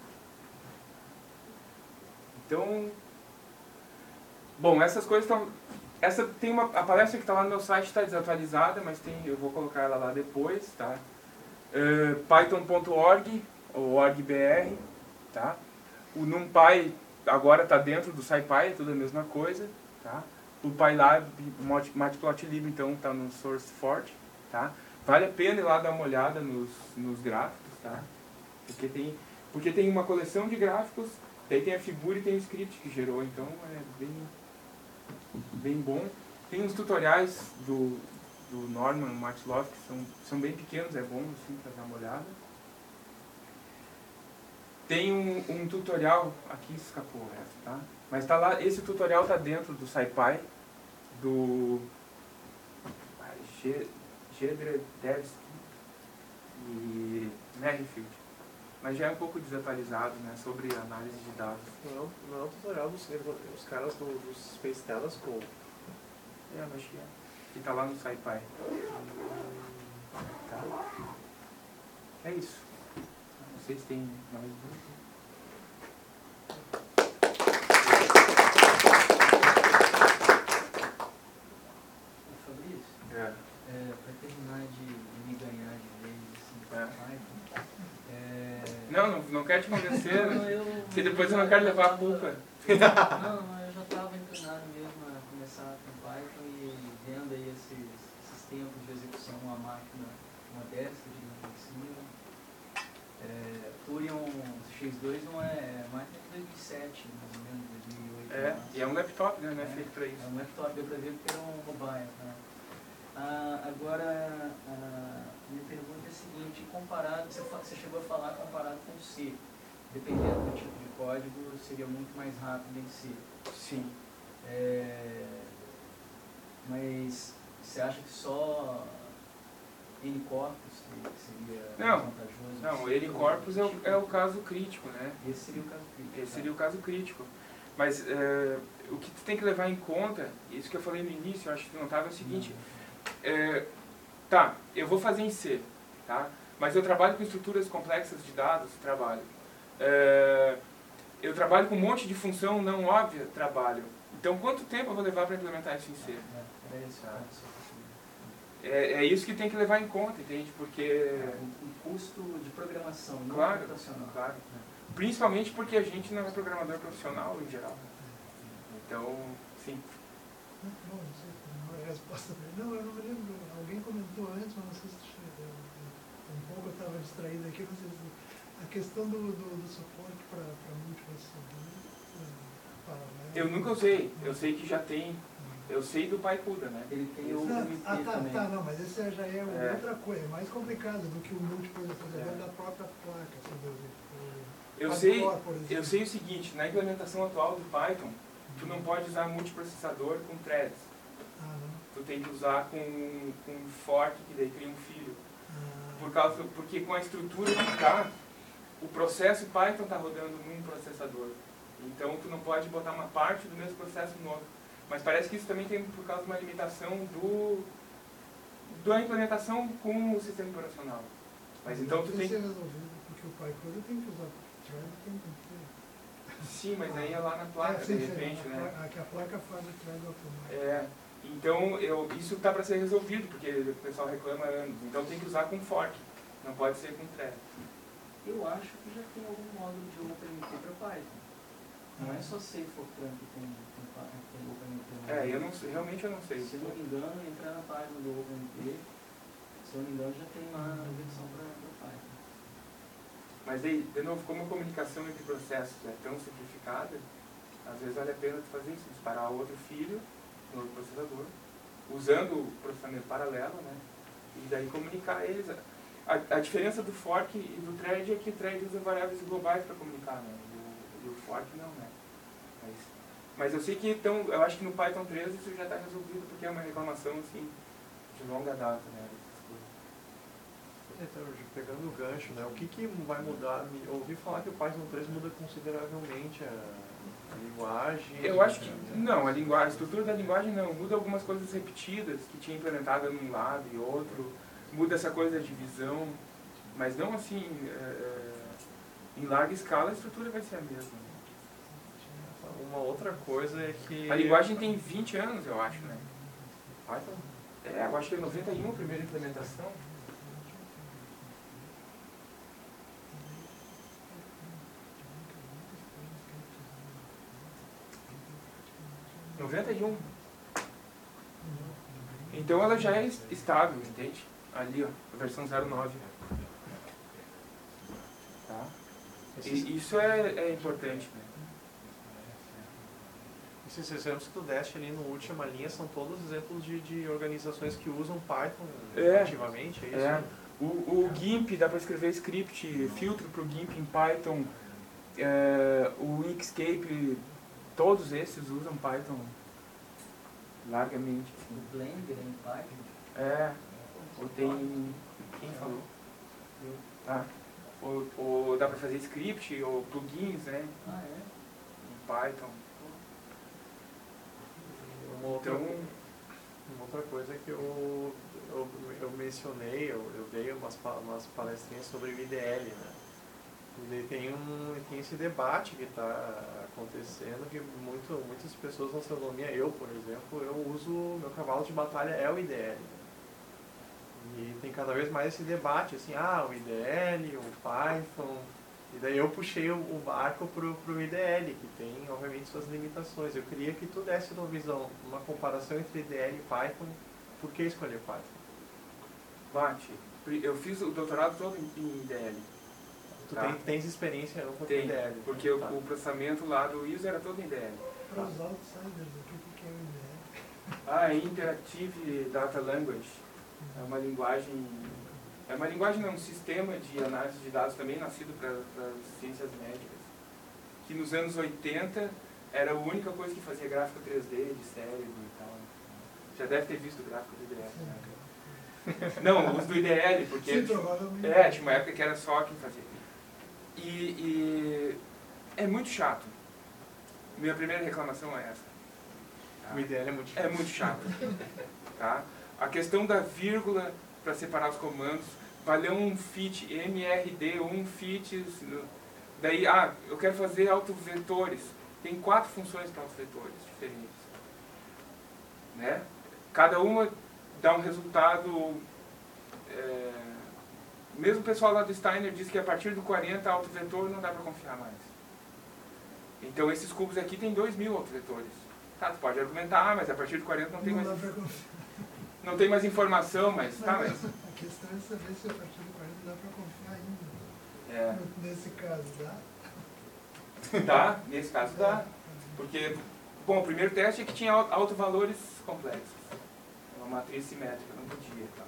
[SPEAKER 1] Então, bom, essas coisas estão... Essa tem uma, a palestra que está lá no meu site está desatualizada, mas tem, eu vou colocar ela lá depois, tá? Uh, python ponto org, ou orgbr, tá? O NumPy agora está dentro do SciPy, é tudo a mesma coisa, tá? O PyLab, Matplotlib, então, está no SourceForge, tá? Vale a pena ir lá dar uma olhada nos, nos gráficos, tá? Porque tem, porque tem uma coleção de gráficos, daí tem a figura e tem o script que gerou, então é bem... bem bom. Tem uns tutoriais do, do Norman Matloff que são, são bem pequenos, é bom assim para dar uma olhada. Tem um, um tutorial, aqui escapou o resto, tá? Mas tá lá, esse tutorial tá dentro do SciPy, do Jedrzejewski e Merrifield. Mas já é um pouco desatualizado, né, sobre análise de dados.
[SPEAKER 2] Não, não é o tutorial dos os caras do, dos Space Telescope.
[SPEAKER 1] É, mas que é. Que tá lá no SciPy. Tá. É isso. Não sei se tem mais dúvida.
[SPEAKER 4] Fabrício,
[SPEAKER 1] É.
[SPEAKER 4] é, para terminar de, de me ganhar de vez assim, com
[SPEAKER 1] É.
[SPEAKER 4] Python, é...
[SPEAKER 1] Não, não, não quero te convencer,
[SPEAKER 4] Não, eu-
[SPEAKER 1] porque depois eu não quero levar a culpa.
[SPEAKER 4] Não, não, eu já estava inclinado mesmo a começar com Python e vendo aí esses, esses tempos de execução numa máquina modesta, digamos assim. É, Turion X dois não é máquina de dois mil e sete, mais ou menos, dois mil e oito.
[SPEAKER 1] É,
[SPEAKER 4] mas-
[SPEAKER 1] e é um laptop, né, não é
[SPEAKER 4] É,
[SPEAKER 1] feito pra isso.
[SPEAKER 4] É um laptop, deu pra ver porque era um mobile. Né? Ah, agora, a minha pergunta é a seguinte, comparado, você, fa- você chegou a falar comparado com C, dependendo do tipo de código, seria muito mais rápido em C.
[SPEAKER 1] Sim.
[SPEAKER 4] É, mas você acha que só N corpus seria
[SPEAKER 1] Não,
[SPEAKER 4] vantajoso?
[SPEAKER 1] Não, o N corpus é o, é o caso crítico, né?
[SPEAKER 4] Esse seria o caso crítico.
[SPEAKER 1] Esse seria o caso crítico. Mas é, o que tu tem que levar em conta, isso que eu falei no início, eu acho que tu não estava, é o seguinte, é, tá, eu vou fazer em C, tá? Mas eu trabalho com estruturas complexas de dados, trabalho. É, eu trabalho com um monte de função não óbvia, trabalho. Então, quanto tempo eu vou levar para implementar isso em C?
[SPEAKER 4] É isso,
[SPEAKER 1] É, é isso que tem que levar em conta, entende? Porque...
[SPEAKER 4] um custo de programação, não
[SPEAKER 1] Claro,
[SPEAKER 4] computacional.
[SPEAKER 1] claro. Principalmente porque a gente não é programador profissional em geral. Então, sim.
[SPEAKER 6] Não, não sei, não é a resposta dele. Não, eu não me lembro. Alguém comentou antes, mas não sei se eu, um pouco eu estava distraído aqui, não sei se a questão do, do, do suporte para multiprocessador.
[SPEAKER 1] Eu nunca usei, eu sei que já tem, eu sei do PyCUDA, né?
[SPEAKER 4] Ele tem o
[SPEAKER 6] Não,
[SPEAKER 4] M P
[SPEAKER 6] ah, tá,
[SPEAKER 4] também.
[SPEAKER 6] tá, não, mas esse já é,
[SPEAKER 1] É.
[SPEAKER 6] outra coisa, é mais complicado do que o multiprocessador
[SPEAKER 1] É.
[SPEAKER 6] da própria placa. Assim, do, do,
[SPEAKER 1] Eu
[SPEAKER 6] Quad
[SPEAKER 1] sei,
[SPEAKER 6] Core, por exemplo.
[SPEAKER 1] eu sei o seguinte, na implementação atual do Python, tu não pode usar multiprocessador com threads.
[SPEAKER 6] Ah, não.
[SPEAKER 1] Tu tem que usar com, com fork, que daí cria um filho.
[SPEAKER 6] Ah,
[SPEAKER 1] Por causa, porque com a estrutura que tá, o processo Python está rodando num processador. Então tu não pode botar uma parte do mesmo processo no outro. Mas parece que isso também tem por causa de uma limitação do, da implementação com o sistema operacional. Mas então tu
[SPEAKER 6] tem
[SPEAKER 1] tem
[SPEAKER 6] que ser resolvido, porque o PyCode tem que usar thread, tem que ter.
[SPEAKER 1] Sim, mas aí é lá na placa,
[SPEAKER 6] é, sim,
[SPEAKER 1] de
[SPEAKER 6] sim,
[SPEAKER 1] repente,
[SPEAKER 6] a,
[SPEAKER 1] né?
[SPEAKER 6] a, que a placa faz o thread automático.
[SPEAKER 1] É, então eu, isso está para ser resolvido, porque o pessoal reclama há anos. Então tem que usar com fork, não pode ser com thread.
[SPEAKER 4] Eu acho que já tem algum módulo de OpenMP para Python. Não é só C Fortran que tem, tem, tem OpenMP.
[SPEAKER 1] É, eu não sei, realmente eu não sei.
[SPEAKER 4] Se eu não me engano, entrar na página do OpenMP, se eu não me engano, já tem lá a versão para Python.
[SPEAKER 1] Mas aí, de novo, como a comunicação entre processos é tão simplificada, às vezes vale a pena tu fazer isso, disparar outro filho no outro processador, usando o processamento paralelo, né? E daí comunicar eles. A, a diferença do fork e do thread é que o thread usa variáveis globais para comunicar, né? E o, e o fork não, né? Mas, mas eu sei que então, eu acho que no Python três isso já está resolvido, porque é uma reclamação assim, de longa data, né?
[SPEAKER 2] Então, pegando o gancho, né, o que, que vai mudar? Eu ouvi falar que o Python três muda consideravelmente a, a linguagem.
[SPEAKER 1] Eu acho que,
[SPEAKER 2] né?
[SPEAKER 1] não, a linguagem, a estrutura da linguagem não, muda algumas coisas repetidas que tinha implementado num lado e outro, muda essa coisa da divisão, mas não assim, é, em larga escala a estrutura vai ser a mesma.
[SPEAKER 2] Uma outra coisa é que...
[SPEAKER 1] A linguagem tem vinte anos, eu acho, né? Python? É, eu acho que é noventa e um a primeira implementação. noventa e um. Então ela já é estável, entende? Ali, ó, a versão zero nove. Tá? E isso é, é importante, né?
[SPEAKER 2] Esses exemplos que tu deste ali no última linha são todos exemplos de, de organizações que usam Python
[SPEAKER 1] É,
[SPEAKER 2] ativamente, é isso?
[SPEAKER 1] É. O, o GIMP, dá para escrever script, filtro para o GIMP em Python. É, o Inkscape, todos esses usam Python largamente.
[SPEAKER 4] O Blender em Python.
[SPEAKER 1] É, ou tem... Quem falou? Tá. Ou, ou dá para fazer script ou plugins, né?
[SPEAKER 4] Ah, é?
[SPEAKER 1] Em Python.
[SPEAKER 2] Uma outra,
[SPEAKER 1] Então,
[SPEAKER 2] uma outra coisa que eu, eu, eu mencionei, eu, eu dei umas, pa- umas palestrinhas sobre o I D L, né? E tem, um, tem esse debate que está acontecendo, que muito, muitas pessoas na astronomia, eu por exemplo, eu uso, meu cavalo de batalha é o I D L. E tem cada vez mais esse debate, assim, ah, o I D L, o Python. E daí eu puxei o, o barco pro, pro I D L, que tem, obviamente, suas limitações. Eu queria que tu desse uma visão, uma comparação entre I D L e Python. Por que escolher Python?
[SPEAKER 1] bate. Eu fiz o doutorado todo em I D L.
[SPEAKER 2] Tu
[SPEAKER 1] Tá.
[SPEAKER 2] tem, tens experiência no
[SPEAKER 1] Tem,
[SPEAKER 2] I D L?
[SPEAKER 1] porque
[SPEAKER 2] tá.
[SPEAKER 1] o, o processamento lá do I S O era todo em I D L.
[SPEAKER 6] Para os outsiders, o que, que é o I D L?
[SPEAKER 1] Ah, é Interactive Data Language. É uma linguagem... É uma linguagem, não, um sistema de análise de dados também nascido para as ciências médicas. Que nos anos oitenta era a única coisa que fazia gráfico três D de cérebro e tal. Já deve ter visto o gráfico do I D L, né? Não, os do I D L, porque...
[SPEAKER 6] Sim, provavelmente.
[SPEAKER 1] É, tinha uma época que era só quem fazia. E, e é muito chato. minha primeira reclamação é essa. Tá?
[SPEAKER 2] O I D L é muito
[SPEAKER 1] É muito chato. Tá? A questão da vírgula para separar os comandos, vai ler um fit, M R D, um fit, daí, ah, eu quero fazer autovetores. Tem quatro funções para autovetores diferentes. Né? Cada uma dá um resultado... É, mesmo o pessoal lá do Steiner diz que a partir do quarenta autovetor não dá para confiar mais. Então esses cubos aqui tem dois mil autovetores. Tá, tu pode argumentar, ah, mas a partir do quarenta não tem
[SPEAKER 6] Não
[SPEAKER 1] mais...
[SPEAKER 6] dá pra confiar.
[SPEAKER 1] Não tem mais informação, mas
[SPEAKER 6] Não,
[SPEAKER 1] tá,
[SPEAKER 6] mas
[SPEAKER 1] mas...
[SPEAKER 6] a questão é saber se a partir do quarenta dá para confiar ainda.
[SPEAKER 1] É.
[SPEAKER 6] Nesse caso, dá?
[SPEAKER 1] Dá, nesse caso dá. Porque, bom, o primeiro teste é que tinha autovalores complexos. Uma matriz simétrica, não podia. Tá?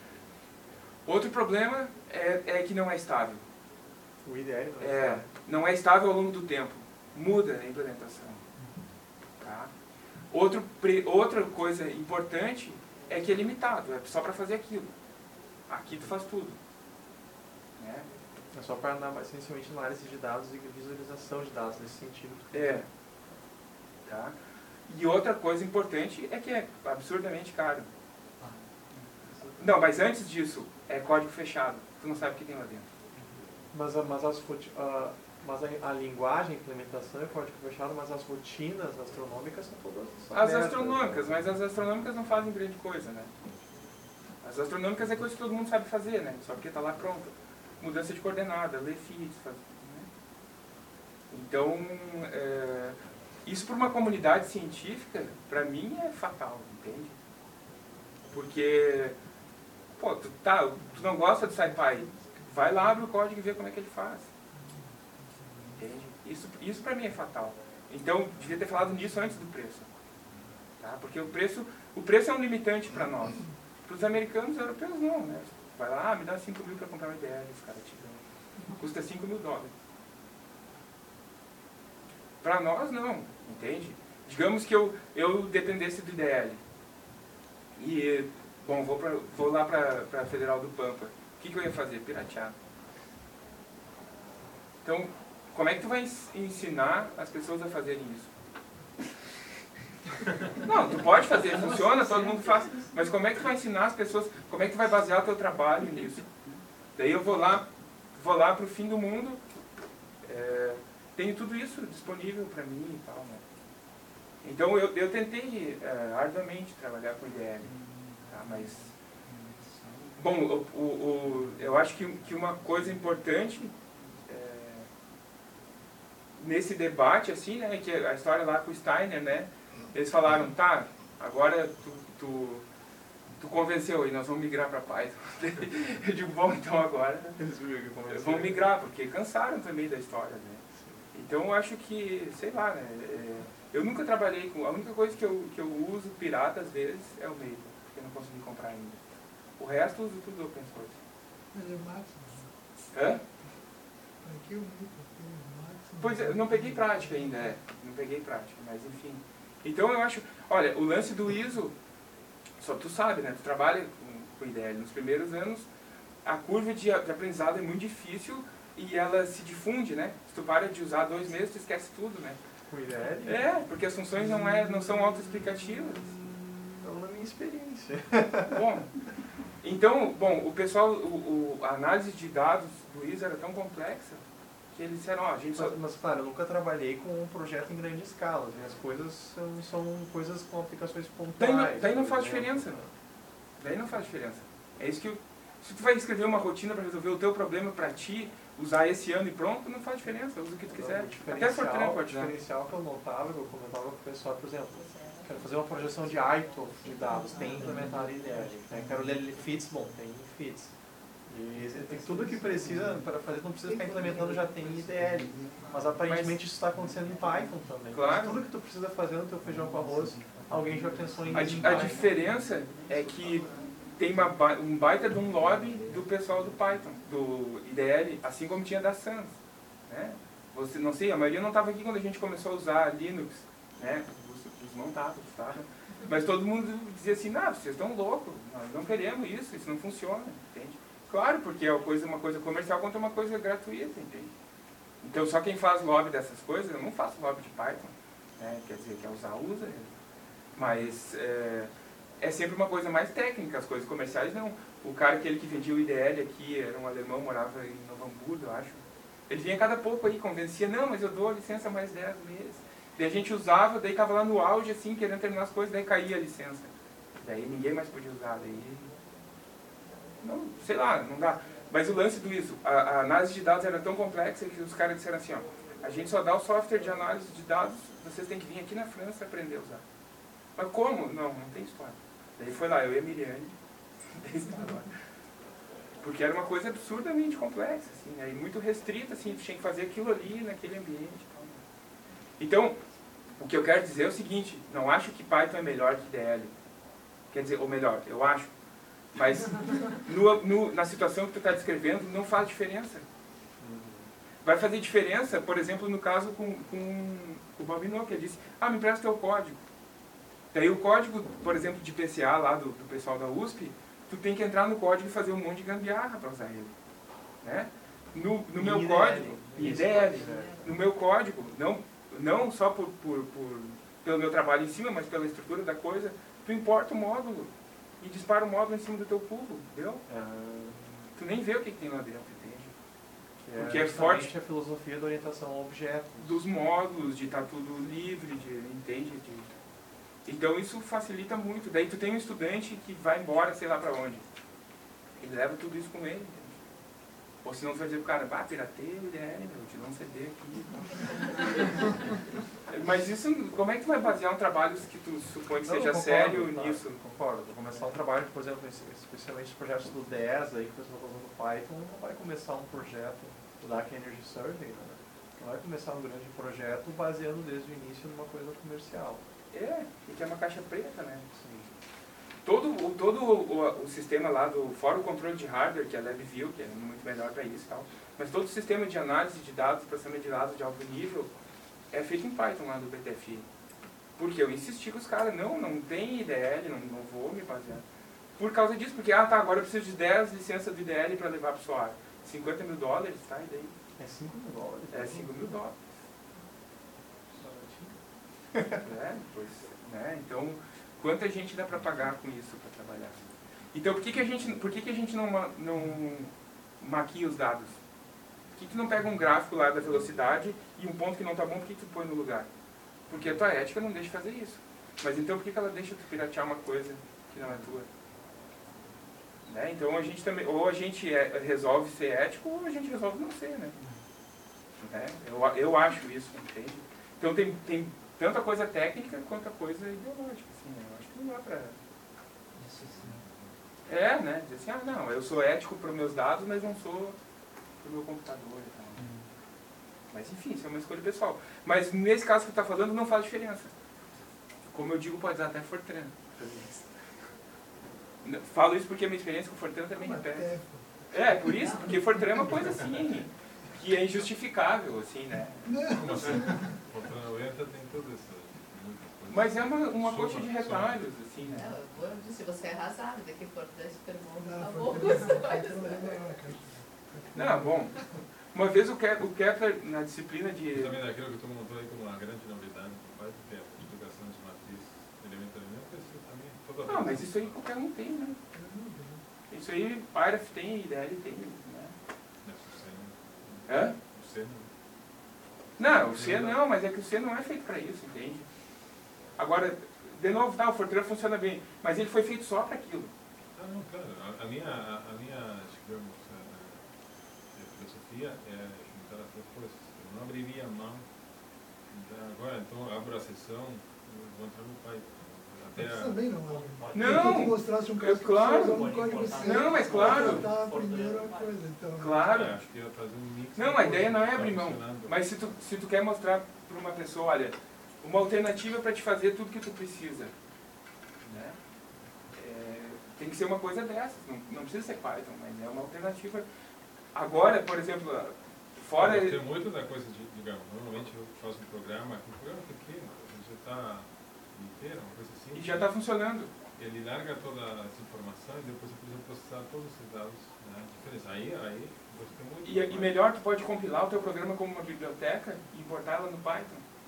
[SPEAKER 1] Outro problema é, é que não é estável.
[SPEAKER 2] O I D L não é,
[SPEAKER 1] É, não é estável ao longo do tempo. Muda a implementação. Tá? Outro, pre, outra coisa importante é que é limitado, é só para fazer aquilo. Aqui tu faz tudo. Né?
[SPEAKER 2] é só para essencialmente análise de dados e visualização de dados nesse sentido.
[SPEAKER 1] É. Tá? E outra coisa importante é que é absurdamente caro. Não, mas antes disso, é código fechado. Tu não sabe o que tem lá dentro.
[SPEAKER 2] Mas, a- mas, as, roti- a, mas a, a linguagem, a implementação é código fechado, mas as rotinas astronômicas são todas
[SPEAKER 1] As
[SPEAKER 2] abertas,
[SPEAKER 1] astronômicas,
[SPEAKER 2] né?
[SPEAKER 1] mas as astronômicas não fazem grande coisa, né? As astronômicas é coisa que todo mundo sabe fazer, né? Só porque está lá pronto. Mudança de coordenada, ler feeds, faz, né? Então, é, isso para uma comunidade científica, para mim é fatal, entende? Porque, pô, tu, tá, tu não gosta de SciPy, vai lá, abre o código e vê como é que ele faz. Entende? Isso, isso para mim é fatal. Então, devia ter falado nisso antes do preço. Tá? Porque o preço, o preço é um limitante para nós. Para os americanos e europeus não, né? Vai lá, ah, me dá cinco mil para comprar uma I D L, os caras te dão. Custa cinco mil dólares. Para nós não, entende? Digamos que eu, eu dependesse do I D L. E, bom, vou, pra, vou lá para a Federal do Pampa. O que, que eu ia fazer? Piratear. Então, como é que tu vai ens- ensinar as pessoas a fazerem isso? Não, tu pode fazer, funciona, todo mundo faz. Mas como é que tu vai ensinar as pessoas, como é que tu vai basear o teu trabalho nisso? Daí eu vou lá, vou lá para o fim do mundo, é, tenho tudo isso disponível para mim e tal, né? Então eu, eu tentei é, arduamente trabalhar com I D L, tá? Mas, bom, o, o, o, eu acho que, que uma coisa importante é, nesse debate, assim, né, que a história lá com o Steiner, né, eles falaram, tá, agora tu, tu, tu convenceu e nós vamos migrar para Python. Eu digo, bom, então agora vamos migrar, porque cansaram também da história, né? Então eu acho que, sei lá, né, é, eu nunca trabalhei com, a única coisa que eu, que eu uso pirata às vezes é o Maple, porque eu não consegui comprar ainda. O resto eu uso tudo open source.
[SPEAKER 6] Mas é máximo.
[SPEAKER 1] Hã?
[SPEAKER 6] Aqui o Maple tem o máximo.
[SPEAKER 1] Pois é, eu não peguei prática ainda, é, não peguei prática, mas enfim. Então eu acho, olha, o lance do I S O, só tu sabe, né, tu trabalha com, com I D L nos primeiros anos, a curva de, de aprendizado é muito difícil e ela se difunde, né, se tu para de usar dois meses, tu esquece tudo, né.
[SPEAKER 2] Com I D L?
[SPEAKER 1] É, porque as funções não, é, não são autoexplicativas.
[SPEAKER 2] Não na minha experiência.
[SPEAKER 1] Bom, então, bom, o pessoal, o, o, a análise de dados do I S O era tão complexa que eles disseram, ó, a gente só...
[SPEAKER 2] Mas, mas, claro, eu nunca trabalhei com um projeto em grande escala. As minhas coisas são, são coisas com aplicações pontuais.
[SPEAKER 1] Daí não, daí não
[SPEAKER 2] por
[SPEAKER 1] faz
[SPEAKER 2] exemplo.
[SPEAKER 1] diferença. Daí não faz diferença. É isso que... eu- se tu vai escrever uma rotina para resolver o teu problema para ti, usar esse ano e pronto, não faz diferença. Usa o que tu quiser.
[SPEAKER 2] Então, o
[SPEAKER 1] Até Fortran
[SPEAKER 2] diferencial,
[SPEAKER 1] pode dar.
[SPEAKER 2] diferencial que eu notava, que eu comentava com o pessoal, por exemplo, quero fazer uma projeção de I T O de dados, tem implementado I D L. Né? Quero ler fits, bom, tem fits. E tem tudo que precisa para fazer, não precisa ficar implementando, já tem I D L. Mas aparentemente isso está acontecendo em Python também.
[SPEAKER 1] Claro.
[SPEAKER 2] Tudo que tu precisa fazer no teu feijão com arroz, alguém já pensou em
[SPEAKER 1] A,
[SPEAKER 2] em
[SPEAKER 1] di- a
[SPEAKER 2] Python.
[SPEAKER 1] diferença é que tem uma, ba- um baita de um lobby do pessoal do Python, do I D L, assim como tinha da Sans. Né? Você, não sei, a maioria não estava aqui quando a gente começou a usar Linux, né? os, os montados, tá? Mas todo mundo dizia assim, não, vocês estão loucos, nós não queremos isso, isso não funciona, entende? Claro, porque é uma coisa, uma coisa comercial contra uma coisa gratuita, entende? Então só quem faz lobby dessas coisas, eu não faço lobby de Python. né? Quer dizer, quer usar, usa. Mas é, é sempre uma coisa mais técnica, as coisas comerciais não. O cara, aquele que vendia o I D L aqui, era um alemão, morava em Novo Hamburgo, eu acho. Ele vinha cada pouco aí, convencia, não, mas eu dou licença mais dez meses. Daí a gente usava, daí tava lá no auge, assim, querendo terminar as coisas, daí caía a licença. Daí ninguém mais podia usar, daí... Não, sei lá, não dá. Mas o lance do isso, a, a análise de dados era tão complexa que os caras disseram assim, ó, a gente só dá o software de análise de dados, vocês têm que vir aqui na França aprender a usar. Mas como? Não, não tem história. Daí foi lá, eu e a Miriane, porque era uma coisa absurdamente complexa, assim, né? E muito restrita, assim, tinha que fazer aquilo ali, naquele ambiente. Então, o que eu quero dizer é o seguinte, não acho que Python é melhor que I D L. Quer dizer, ou melhor, eu acho. Mas no, no, na situação que tu está descrevendo, não faz diferença. Vai fazer diferença, por exemplo, no caso com, com o Bobinot, que ele disse, ah, me empresta teu código. Daí o código, por exemplo, de P C A lá do, do pessoal da U S P, tu tem que entrar no código e fazer um monte de gambiarra para usar ele. Né? No, no meu código, I D L, no meu código, não, não só por, por, por, pelo meu trabalho em cima, mas pela estrutura da coisa, tu importa o módulo e dispara o módulo em cima do teu cubo, entendeu?
[SPEAKER 2] Ah,
[SPEAKER 1] Tu nem vê o que, que tem lá dentro, entende?
[SPEAKER 2] que
[SPEAKER 1] Porque
[SPEAKER 2] é
[SPEAKER 1] é forte
[SPEAKER 2] justamente a filosofia da orientação a objetos.
[SPEAKER 1] dos módulos, de estar tudo livre, de, entende? De, então isso facilita muito. Daí tu tem um estudante que vai embora, sei lá pra onde. Ele leva tudo isso com ele, entende? Ou senão tu vai dizer pro cara, bah, pirateia o I D L, meu, te dá um C D aqui. Mas isso, como é que tu vai basear um trabalho que tu supõe que
[SPEAKER 2] Não,
[SPEAKER 1] seja
[SPEAKER 2] concordo,
[SPEAKER 1] sério
[SPEAKER 2] tá,
[SPEAKER 1] nisso?
[SPEAKER 2] Concordo. Vou começar um trabalho, por exemplo, especialmente os projetos do dez, aí, que o pessoal está usando Python, não vai começar um projeto do D A C Energy Survey, né? Não vai começar um grande projeto baseando desde o início numa coisa comercial.
[SPEAKER 1] É, porque é uma caixa preta, né? Todo, o, todo o, o sistema lá, do, fora o controle de hardware, que é a LabVIEW, que é muito melhor para isso e tal, mas todo o sistema de análise de dados, processamento de dados de alto nível, é feito em Python lá do B T F I. Porque eu insisti com os caras, não, não tem I D L, não, não vou me basear. Por causa disso, porque, ah tá, agora eu preciso de dez licenças do I D L para levar para o SOAR. cinquenta mil dólares, tá? E daí?
[SPEAKER 2] É cinco mil dólares?
[SPEAKER 1] É cinco mil dólares. É, pois, né? Então, quanta gente dá para pagar com isso para trabalhar? Então, por que, que a gente, por que, que a gente não, ma- não maquia os dados? Por que, que tu não pega um gráfico lá da velocidade e um ponto que não está bom, por que, que tu põe no lugar? Porque a tua ética não deixa fazer isso. Mas então, por que, que ela deixa tu piratear uma coisa que não é tua? Né? Então, a gente também, ou a gente é, resolve ser ético, ou a gente resolve não ser, né? Né? Eu, eu acho isso, entende? Então, tem, tem tanto a coisa técnica quanto a coisa ideológica, assim, né? Eu acho que não dá pra...
[SPEAKER 4] Isso sim.
[SPEAKER 1] É, né? Dizer assim, ah, não, eu sou ético para os meus dados, mas não sou para o meu computador e tal.
[SPEAKER 4] Hum.
[SPEAKER 1] Mas enfim, isso é uma escolha pessoal. Mas nesse caso que tu está falando, não faz diferença. Como eu digo, pode usar até Fortran. Falo isso porque a minha experiência com Fortran também repete. É, por isso, porque Fortran é uma coisa assim, que é injustificável, assim, né?
[SPEAKER 5] Como assim? Fortran noventa tem tudo isso.
[SPEAKER 1] Mas é uma, uma coxa de retalhos, assim, né?
[SPEAKER 3] Não, eu disse, você é arrasado, daqui Fortran super bom,
[SPEAKER 6] Não,
[SPEAKER 3] tá
[SPEAKER 6] foi
[SPEAKER 3] bom,
[SPEAKER 6] tudo-
[SPEAKER 3] você vai
[SPEAKER 6] foi tudo
[SPEAKER 3] usar.
[SPEAKER 6] legal, cara.
[SPEAKER 1] Não, bom. Uma vez o Ke- o Kepler, na disciplina de...
[SPEAKER 5] E também daquilo que tu montou aí como uma grande novidade no Python, que é a multiplicação de matrizes elementariamente, isso também toda
[SPEAKER 1] Ah, mas isso aí qualquer um tem, né? Isso aí, Python tem, I D L tem, né?
[SPEAKER 5] Não, o C não.
[SPEAKER 1] Hã?
[SPEAKER 5] O C não.
[SPEAKER 1] Não, o C não, mas é que o C não é feito para isso, entende? Agora, de novo, tá, o Fortran funciona bem, mas ele foi feito só para aquilo.
[SPEAKER 5] Ah, não, claro. A, a minha, a, a minha, digamos, a, a filosofia é juntar as duas coisas. Eu não abriria a mão. Então, agora, então, abro a sessão, vou entrar no Python. Até
[SPEAKER 6] Mas
[SPEAKER 5] a,
[SPEAKER 6] também não abre.
[SPEAKER 1] Não,
[SPEAKER 6] Eu queria que mostrasse um caso que
[SPEAKER 1] claro.
[SPEAKER 6] você usou um código C.
[SPEAKER 1] Não, mas claro.
[SPEAKER 6] Tá a primeira coisa, então.
[SPEAKER 1] Claro.
[SPEAKER 5] é, acho que ia fazer um mix.
[SPEAKER 1] Não,
[SPEAKER 5] de
[SPEAKER 1] a ideia não é
[SPEAKER 5] coisas,
[SPEAKER 1] abrir
[SPEAKER 5] tá
[SPEAKER 1] mão.
[SPEAKER 5] funcionando.
[SPEAKER 1] Mas se tu, se tu quer mostrar para uma pessoa, olha, uma alternativa para te fazer tudo que tu precisa, né? É, tem que ser uma coisa dessas, não, não precisa ser Python, mas é uma alternativa. Agora, por exemplo, fora...
[SPEAKER 5] Tem muito da coisa de, digamos, normalmente eu faço um programa, um programa pequeno, ele já está inteiro, uma coisa assim.
[SPEAKER 1] E já está funcionando.
[SPEAKER 5] Ele larga toda essa informação e depois você precisa processar todos esses dados, né, diferentes. Aí, aí, você tem muito...
[SPEAKER 1] E, e melhor, tu pode compilar o teu programa como uma biblioteca e importar ela no Python.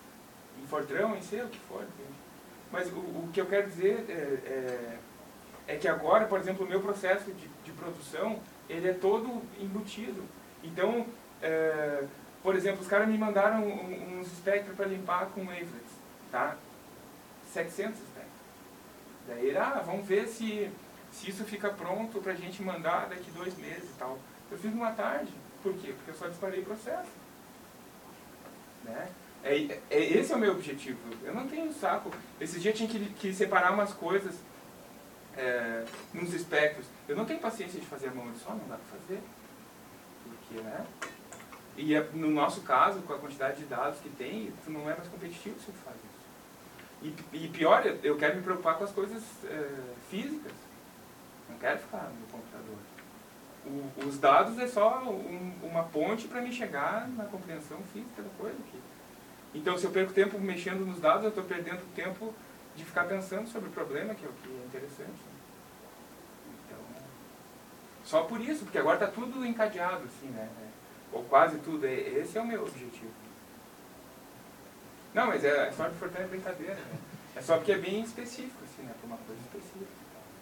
[SPEAKER 1] em Fortran, em C, o que for. Entende? Mas o, o que eu quero dizer é, é, é que agora, por exemplo, o meu processo de, de produção, ele é todo embutido. Então, é, por exemplo, os caras me mandaram uns espectros para limpar com wavelets, tá? setecentos espectros. Daí, ah, vamos ver se, se isso fica pronto para a gente mandar daqui dois meses e tal. Eu fiz numa tarde. Por quê? Porque eu só disparei o processo. Né? É, é, esse é o meu objetivo. Eu não tenho saco. Esse dia eu tinha que, que separar umas coisas é, nos espectros. Eu não tenho paciência de fazer a mão de só, não dá para fazer. Porque, né? E é, no nosso caso, com a quantidade de dados que tem, tu não é mais competitivo se tu faz isso. E, e pior, eu quero me preocupar com as coisas é, físicas. Não quero ficar no computador. O, os dados é só um, uma ponte para me chegar na compreensão física da coisa. Aqui. Então, se eu perco tempo mexendo nos dados, eu estou perdendo tempo de ficar pensando sobre o problema, que é o que é interessante. Então, só por isso, porque agora está tudo encadeado, assim, né? Ou quase tudo. Esse é o meu objetivo. Não, mas é, a história do Fortran é brincadeira, né? É só porque é bem específico, assim, né? Para uma coisa específica.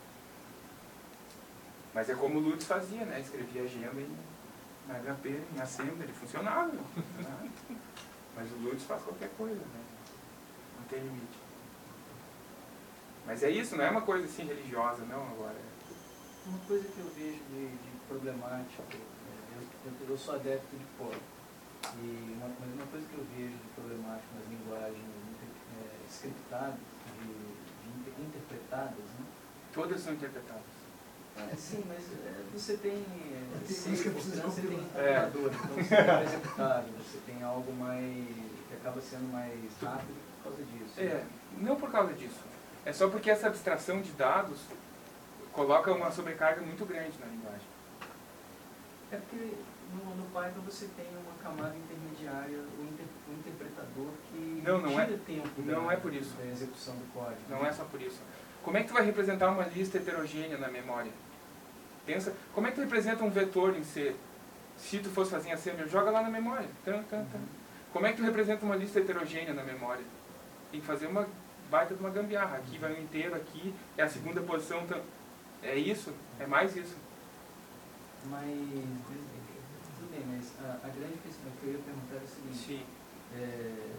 [SPEAKER 1] Mas é como o Lutz fazia, né? Escrevia agenda em, na H P, em Assembly, ele funcionava. funcionava. Mas o Lutz faz qualquer coisa, né? Não tem limite. Mas é isso, não é uma coisa assim religiosa, não, agora.
[SPEAKER 4] Uma coisa que eu vejo de, de problemático, eu, eu, eu sou adepto de P O R. E uma, uma coisa que eu vejo de problemático nas linguagens é, scriptadas, de, de inter, interpretadas, né?
[SPEAKER 1] Todas são interpretadas.
[SPEAKER 4] É, sim, mas é, você tem é,
[SPEAKER 6] Tem coisa que precisa
[SPEAKER 4] você tem
[SPEAKER 6] compilar.
[SPEAKER 4] interpretador, então você tem um executável, você tem algo mais que acaba sendo mais rápido por causa disso.
[SPEAKER 1] É,
[SPEAKER 4] né?
[SPEAKER 1] não por causa disso. É só porque essa abstração de dados coloca uma sobrecarga muito grande na linguagem.
[SPEAKER 4] É porque no, no Python você tem uma camada intermediária, o, inter, o interpretador que
[SPEAKER 1] Não, não
[SPEAKER 4] tira
[SPEAKER 1] é-
[SPEAKER 4] tempo
[SPEAKER 1] não
[SPEAKER 4] da,
[SPEAKER 1] é por isso.
[SPEAKER 4] da execução do código.
[SPEAKER 1] Não é só por isso. Como é que tu vai representar uma lista heterogênea na memória? Pensa, como é que tu representa um vetor em C? Se tu fosse fazer em assembly, joga lá na memória. Tan, tan, tan. Como é que tu representa uma lista heterogênea na memória? Tem que fazer uma baita de uma gambiarra. Aqui vai um inteiro, aqui é a segunda posição. Tan. É isso? É mais isso?
[SPEAKER 4] Mas, tudo bem, mas a, a grande questão que eu ia perguntar é o seguinte.
[SPEAKER 1] Sim.
[SPEAKER 4] É,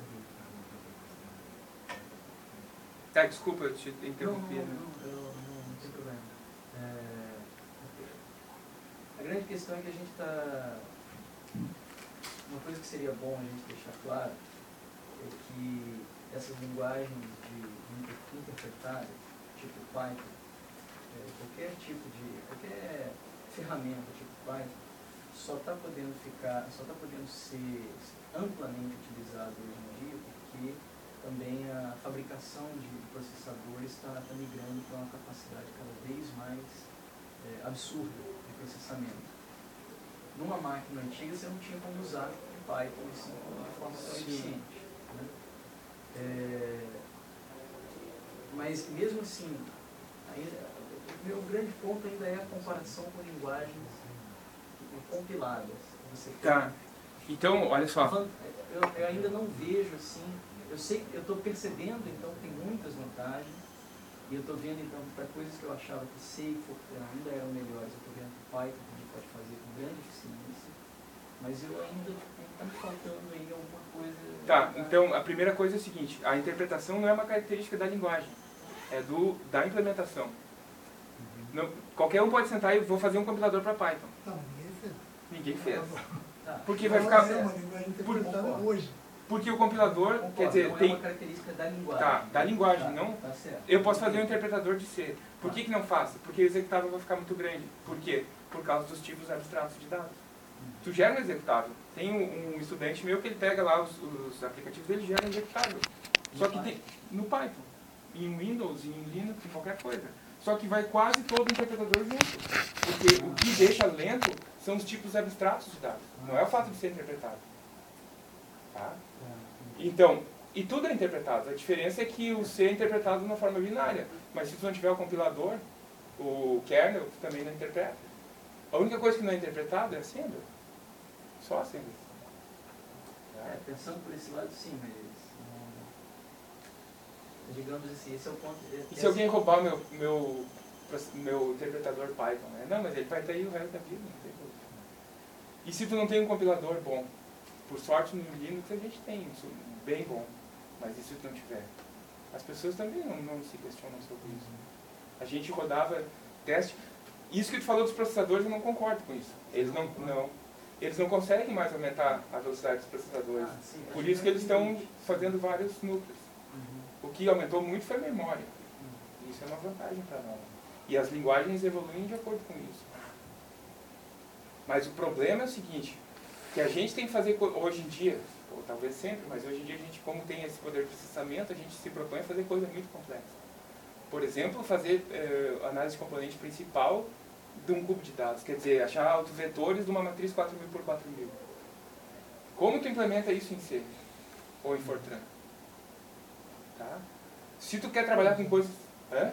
[SPEAKER 1] Tá, desculpa, eu te
[SPEAKER 4] não, não,
[SPEAKER 1] interrompi.
[SPEAKER 4] não,
[SPEAKER 1] né?
[SPEAKER 4] não, eu- não, não tem problema. É, a grande questão é que a gente está... Uma coisa que seria bom a gente deixar claro é que essas linguagens de inter, interpretadas, tipo Python, é, qualquer tipo de... qualquer ferramenta tipo Python, só está podendo ficar, só está podendo ser amplamente utilizado hoje em dia porque também a fabricação de processadores está tá migrando para uma capacidade cada vez mais é, absurda de processamento. Numa máquina antiga você não tinha como usar o Python assim, de forma tão
[SPEAKER 1] Sim.
[SPEAKER 4] eficiente. Né? É, mas mesmo assim, ainda, o meu grande ponto ainda é a comparação com linguagens compiladas. Você
[SPEAKER 1] Tá. Então, olha só.
[SPEAKER 4] eu, eu ainda não vejo assim, eu sei, eu estou percebendo então que tem muitas vantagens, e eu estou vendo então para coisas que eu achava que C e Fortran ainda eram melhores, eu estou vendo que Python a gente pode fazer com grande eficiência, mas eu ainda está me faltando aí alguma coisa.
[SPEAKER 1] Tá, então a primeira coisa é o seguinte, a interpretação não é uma característica da linguagem, é do, da implementação. Não, qualquer um pode sentar e vou fazer um compilador para Python.
[SPEAKER 6] Tá, mas ninguém fez.
[SPEAKER 1] Ninguém fez.
[SPEAKER 4] Tá.
[SPEAKER 1] Porque vai
[SPEAKER 6] Não
[SPEAKER 1] ficar...
[SPEAKER 6] é uma linguagem interpretada
[SPEAKER 4] Concordo.
[SPEAKER 6] hoje.
[SPEAKER 1] Porque o compilador,
[SPEAKER 4] Concordo,
[SPEAKER 1] quer dizer,
[SPEAKER 4] não é
[SPEAKER 1] tem...
[SPEAKER 4] uma característica da linguagem.
[SPEAKER 1] Tá, da linguagem,
[SPEAKER 4] Tá,
[SPEAKER 1] não...
[SPEAKER 4] tá certo.
[SPEAKER 1] Eu posso fazer um interpretador de C. Por que que não faço? Porque o executável vai ficar muito grande. Por quê? Por causa dos tipos abstratos de dados. Tu gera um executável. Tem um, um estudante meu que ele pega lá os, os aplicativos dele e gera um executável. Só que tem no Python, em Windows, em Linux, em qualquer coisa. Só que vai quase todo o interpretador junto. Porque o que deixa lento são os tipos abstratos de dados. Não é o fato de ser interpretado. Tá? Então, e tudo é interpretado. A diferença é que o C é interpretado de uma forma binária. Mas se tu não tiver o compilador, o kernel também não interpreta. A única coisa que não é interpretada é assembly. Só assembly.
[SPEAKER 4] É, pensando por esse lado, sim, mas digamos assim, esse é o ponto.
[SPEAKER 1] E se alguém roubar o meu, meu, meu interpretador Python? Né? Não, mas ele vai estar aí o resto da vida, não tem problema. E se tu não tem um compilador bom? Por sorte no Linux a gente tem isso bem bom, mas e se tu não tiver? As pessoas também não, não se questionam sobre isso. A gente rodava teste. Isso que tu falou dos processadores, eu não concordo com isso. Eles não, não, eles não conseguem mais aumentar a velocidade dos processadores.
[SPEAKER 4] Ah, sim,
[SPEAKER 1] Por isso que eles estão fazendo vários núcleos.
[SPEAKER 4] Uhum.
[SPEAKER 1] O que aumentou muito foi a memória. Isso é uma vantagem para nós. E as linguagens evoluem de acordo com isso. Mas o problema é o seguinte, que a gente tem que fazer hoje em dia, ou talvez sempre, mas hoje em dia a gente, como tem esse poder de processamento, a gente se propõe a fazer coisa muito complexa. Por exemplo, fazer eh, análise de componente principal de um cubo de dados, quer dizer, achar autovetores de uma matriz quatro mil por quatro mil. Como tu implementa isso em C? Ou em Fortran? Tá? Se tu quer trabalhar com coisas... Hã?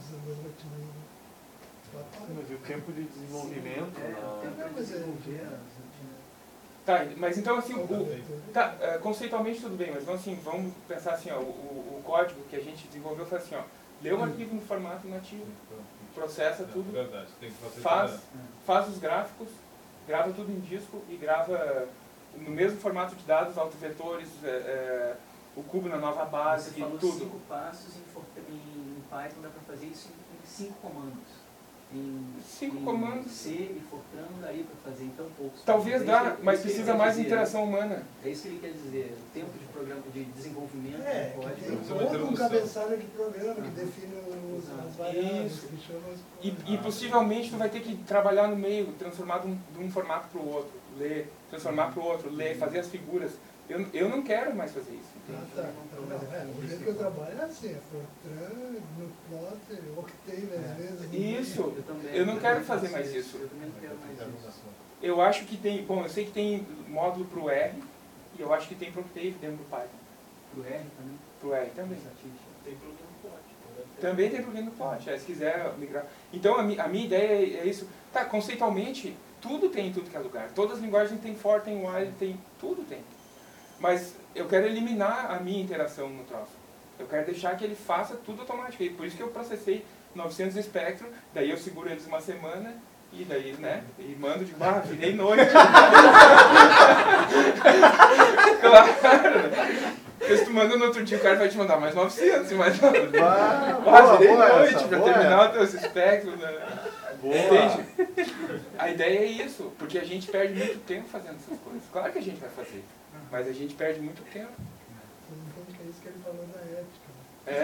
[SPEAKER 2] Mas e o tempo de desenvolvimento?
[SPEAKER 4] Sim, é,
[SPEAKER 2] na-
[SPEAKER 4] o tempo
[SPEAKER 6] Não,
[SPEAKER 4] de
[SPEAKER 6] mas é-
[SPEAKER 4] desenvolver as rotinas.
[SPEAKER 1] Tá, mas então assim, o, tá, eh, conceitualmente tudo bem, mas então, assim, vamos pensar assim, ó, o, o, o código que a gente desenvolveu foi assim, ó, lê um arquivo no formato nativo, processa
[SPEAKER 5] Não,
[SPEAKER 1] tudo,
[SPEAKER 5] verdade, tem que fazer
[SPEAKER 1] faz,
[SPEAKER 5] toda-
[SPEAKER 1] faz os gráficos, grava tudo em disco e grava no mesmo formato de dados, autovetores, é, é, o cubo na nova base,
[SPEAKER 4] Você falou
[SPEAKER 1] tudo.
[SPEAKER 4] cinco passos em, Fortran- em Python, dá para fazer isso em, em cinco comandos. Em,
[SPEAKER 1] Cinco
[SPEAKER 4] em
[SPEAKER 1] comandos.
[SPEAKER 4] C e Fortran não daria para fazer em tão poucos.
[SPEAKER 1] Talvez
[SPEAKER 4] É
[SPEAKER 1] dá,
[SPEAKER 4] isso que-
[SPEAKER 1] mas
[SPEAKER 4] isso que ele
[SPEAKER 1] precisa
[SPEAKER 4] quer
[SPEAKER 1] mais
[SPEAKER 4] dizer,
[SPEAKER 1] interação humana.
[SPEAKER 4] né? É isso que ele quer dizer. O tempo de programa de desenvolvimento
[SPEAKER 6] É,
[SPEAKER 4] do
[SPEAKER 6] que
[SPEAKER 4] código.
[SPEAKER 6] tem
[SPEAKER 5] Fazer uma
[SPEAKER 6] todo um
[SPEAKER 5] introdução.
[SPEAKER 6] cabeçalho de programa que define os, as variáveis,
[SPEAKER 1] Isso.
[SPEAKER 6] que chama os
[SPEAKER 1] E, e possivelmente tu vai ter que trabalhar no meio, transformar de um, de um formato para o outro, ler, transformar para o outro, ler, fazer as figuras. Eu, eu não quero mais fazer isso.
[SPEAKER 6] Ah,
[SPEAKER 1] Entende?
[SPEAKER 6] tá. Não, é, o jeito que eu trabalho é assim, é Fortran, no plot, Octave às vezes. no-
[SPEAKER 1] Isso.
[SPEAKER 4] Eu, também,
[SPEAKER 1] Eu não quero
[SPEAKER 4] também
[SPEAKER 1] fazer
[SPEAKER 4] faço
[SPEAKER 1] mais isso.
[SPEAKER 4] Eu também não quero mais isso.
[SPEAKER 1] Eu acho que tem, bom, eu sei que tem módulo para o R, e eu acho que tem para o Octave dentro do Python.
[SPEAKER 4] Pro R também?
[SPEAKER 1] Para o R também.
[SPEAKER 4] Estatística.
[SPEAKER 7] Tem problema no plot.
[SPEAKER 1] Também tem plugin no plot, é, se quiser migrar. Então a, mi, a minha ideia é, é isso. Tá, conceitualmente, tudo tem em tudo que é lugar. Todas as linguagens tem for, tem while, tem, tudo tem. Mas eu quero eliminar a minha interação no troço. Eu quero deixar que ele faça tudo automático. E por isso que eu processei novecentos Spectrum, daí eu seguro eles uma semana, e daí, né, e mando de barra, virei noite. Claro. Porque se tu manda no outro dia, o cara vai te mandar mais novecentos, mais novecentos.
[SPEAKER 2] Bah,
[SPEAKER 1] Ah,
[SPEAKER 2] boa,
[SPEAKER 1] virei
[SPEAKER 2] boa
[SPEAKER 1] noite
[SPEAKER 2] essa,
[SPEAKER 1] pra
[SPEAKER 2] boa
[SPEAKER 1] terminar
[SPEAKER 2] essa.
[SPEAKER 1] o teu espectro, né?
[SPEAKER 2] Boa.
[SPEAKER 1] Entende? A ideia é isso, porque a gente perde muito tempo fazendo essas coisas. Claro que a gente vai fazer, mas a gente perde muito tempo.
[SPEAKER 6] Você não entende que é isso que ele falou da ética.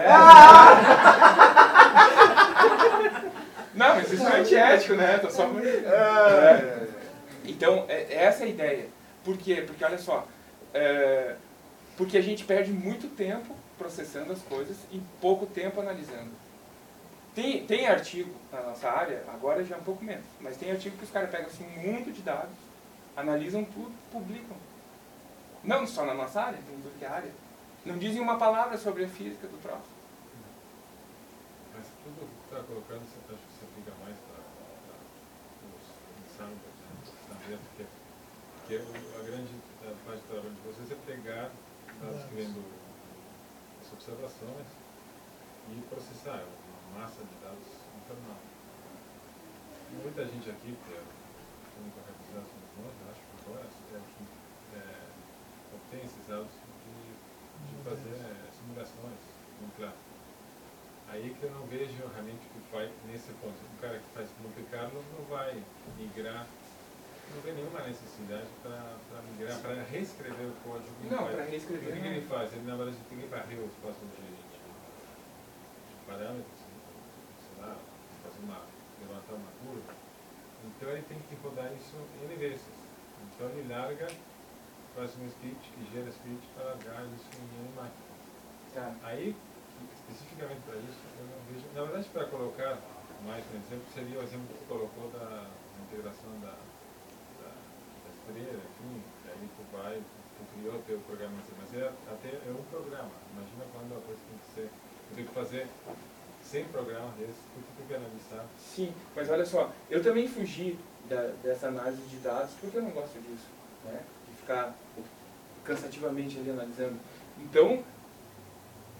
[SPEAKER 1] É. Não, mas isso não é antiético, né? Tô só... É. Então, é, essa é a ideia. Por quê? Porque, olha só, é, porque a gente perde muito tempo processando as coisas e pouco tempo analisando. Tem, tem artigo na nossa área, agora já é um pouco menos, mas tem artigo que os caras pegam assim, um mundo de dados, analisam tudo, publicam. Não só na nossa área, tem em tudo que é área. Não dizem uma palavra sobre a física do troço.
[SPEAKER 5] Mas tudo que está colocando, você acha que se aplica mais para os ensaios, né? Porque, porque a grande a parte do trabalho de vocês é pegar dados que vêm do- das observações e processar uma massa de dados infernal. E muita gente aqui, que é como corretizar as funções, acho que agora é que é, obtém esses dados de, de fazer é, simulações, muito claro. Aí que eu não vejo realmente que vai nesse ponto. O cara que faz Monte Carlo não vai migrar, não tem nenhuma necessidade para migrar, para reescrever o código.
[SPEAKER 1] Não,
[SPEAKER 5] Vai-
[SPEAKER 1] para reescrever
[SPEAKER 5] O que, que
[SPEAKER 1] não.
[SPEAKER 5] ele faz? Ele, na verdade, tem que varrer o espaço de, de, de parâmetros, sei lá, fazer uma, levantar uma curva. Então ele tem que rodar isso N vezes. Então ele larga, faz um script que gera script para largar isso em N máquina.
[SPEAKER 1] Tá.
[SPEAKER 5] Aí, especificamente para isso, eu não vejo. Na verdade, para colocar mais um exemplo, seria o exemplo que você colocou da integração da, da, da estrela, enfim, aí tu vai, tu criou o teu programa, mas é, até é um programa. Imagina quando a coisa tem que ser, eu tenho que fazer cem programas desses, tu tem que analisar.
[SPEAKER 1] Sim, mas olha só, eu também fugi da, dessa análise de dados porque eu não gosto disso, né? De ficar cansativamente ali analisando. Então,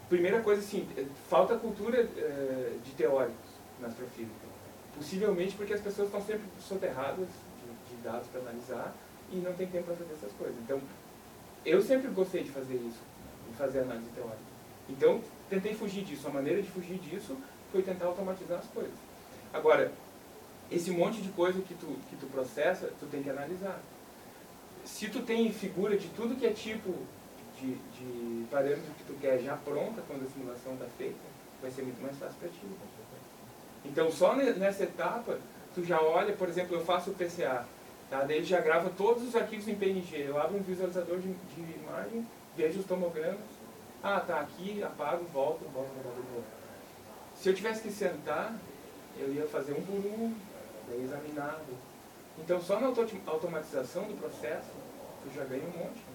[SPEAKER 1] primeira coisa, assim, falta cultura eh, de teóricos na astrofísica. Possivelmente porque as pessoas estão sempre soterradas de, de dados para analisar e não tem tempo para fazer essas coisas. Então, eu sempre gostei de fazer isso, de fazer análise teórica. Então, tentei fugir disso. A maneira de fugir disso foi tentar automatizar as coisas. Agora, esse monte de coisa que tu, que tu processa, tu tem que analisar. Se tu tem figura de tudo que é tipo de, de parâmetro que tu quer já pronta quando a simulação está feita, vai ser muito mais fácil para ti. Então, só nessa etapa, tu já olha, por exemplo, eu faço o P C A, tá? Daí ele já grava todos os arquivos em P N G, eu abro um visualizador de, de imagem, vejo os tomogramas, ah, tá aqui, apago, volto, volto, volto, volto. Se eu tivesse que sentar, eu ia fazer um por um, daí examinado. Então, só na automatização do processo, tu já ganha um monte.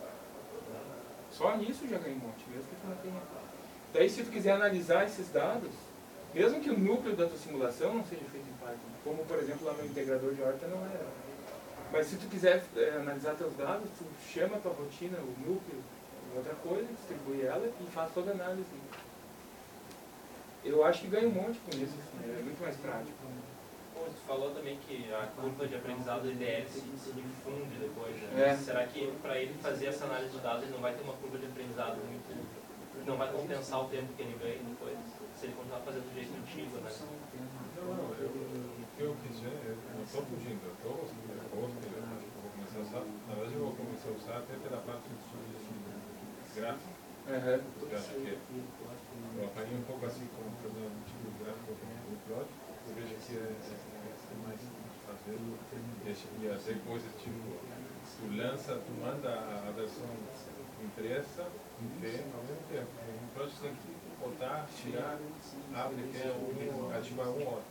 [SPEAKER 1] Só nisso já ganha um monte, mesmo que tu não tenha. Daí, se tu quiser analisar esses dados, mesmo que o núcleo da tua simulação não seja feito em Python, como, por exemplo, lá no integrador de órbita não era. Mas se tu quiser é, analisar teus dados, tu chama a tua rotina, o núcleo, outra coisa, distribui ela e faz toda a análise. Eu acho que ganha um monte com isso, assim, é muito mais prático.
[SPEAKER 7] Bom, tu falou também que a curva de aprendizado do I D L se, se difunde depois, né?
[SPEAKER 1] É.
[SPEAKER 7] Será que para ele fazer essa análise de dados ele não vai ter uma curva de aprendizado muito... não vai compensar o tempo que ele ganha depois? Se ele continuar fazendo do jeito antigo, né?
[SPEAKER 5] Não, não, eu, o que eu quiser, eu não estou fugindo, eu estou eu gosto, eu vou começar a usar, na verdade eu vou começar a usar até pela parte de gráfico.
[SPEAKER 1] Uhum.
[SPEAKER 5] Eu acho que eu apanhei um pouco assim com o problema do tipo gráfico do Plot, eu vejo que é, é, é mais fazer e fazer coisas tipo, tu lança, tu manda a versão impressa e vê ao mesmo tempo. No Plot tem que botar, tirar, abre, quer um, ativar um outro.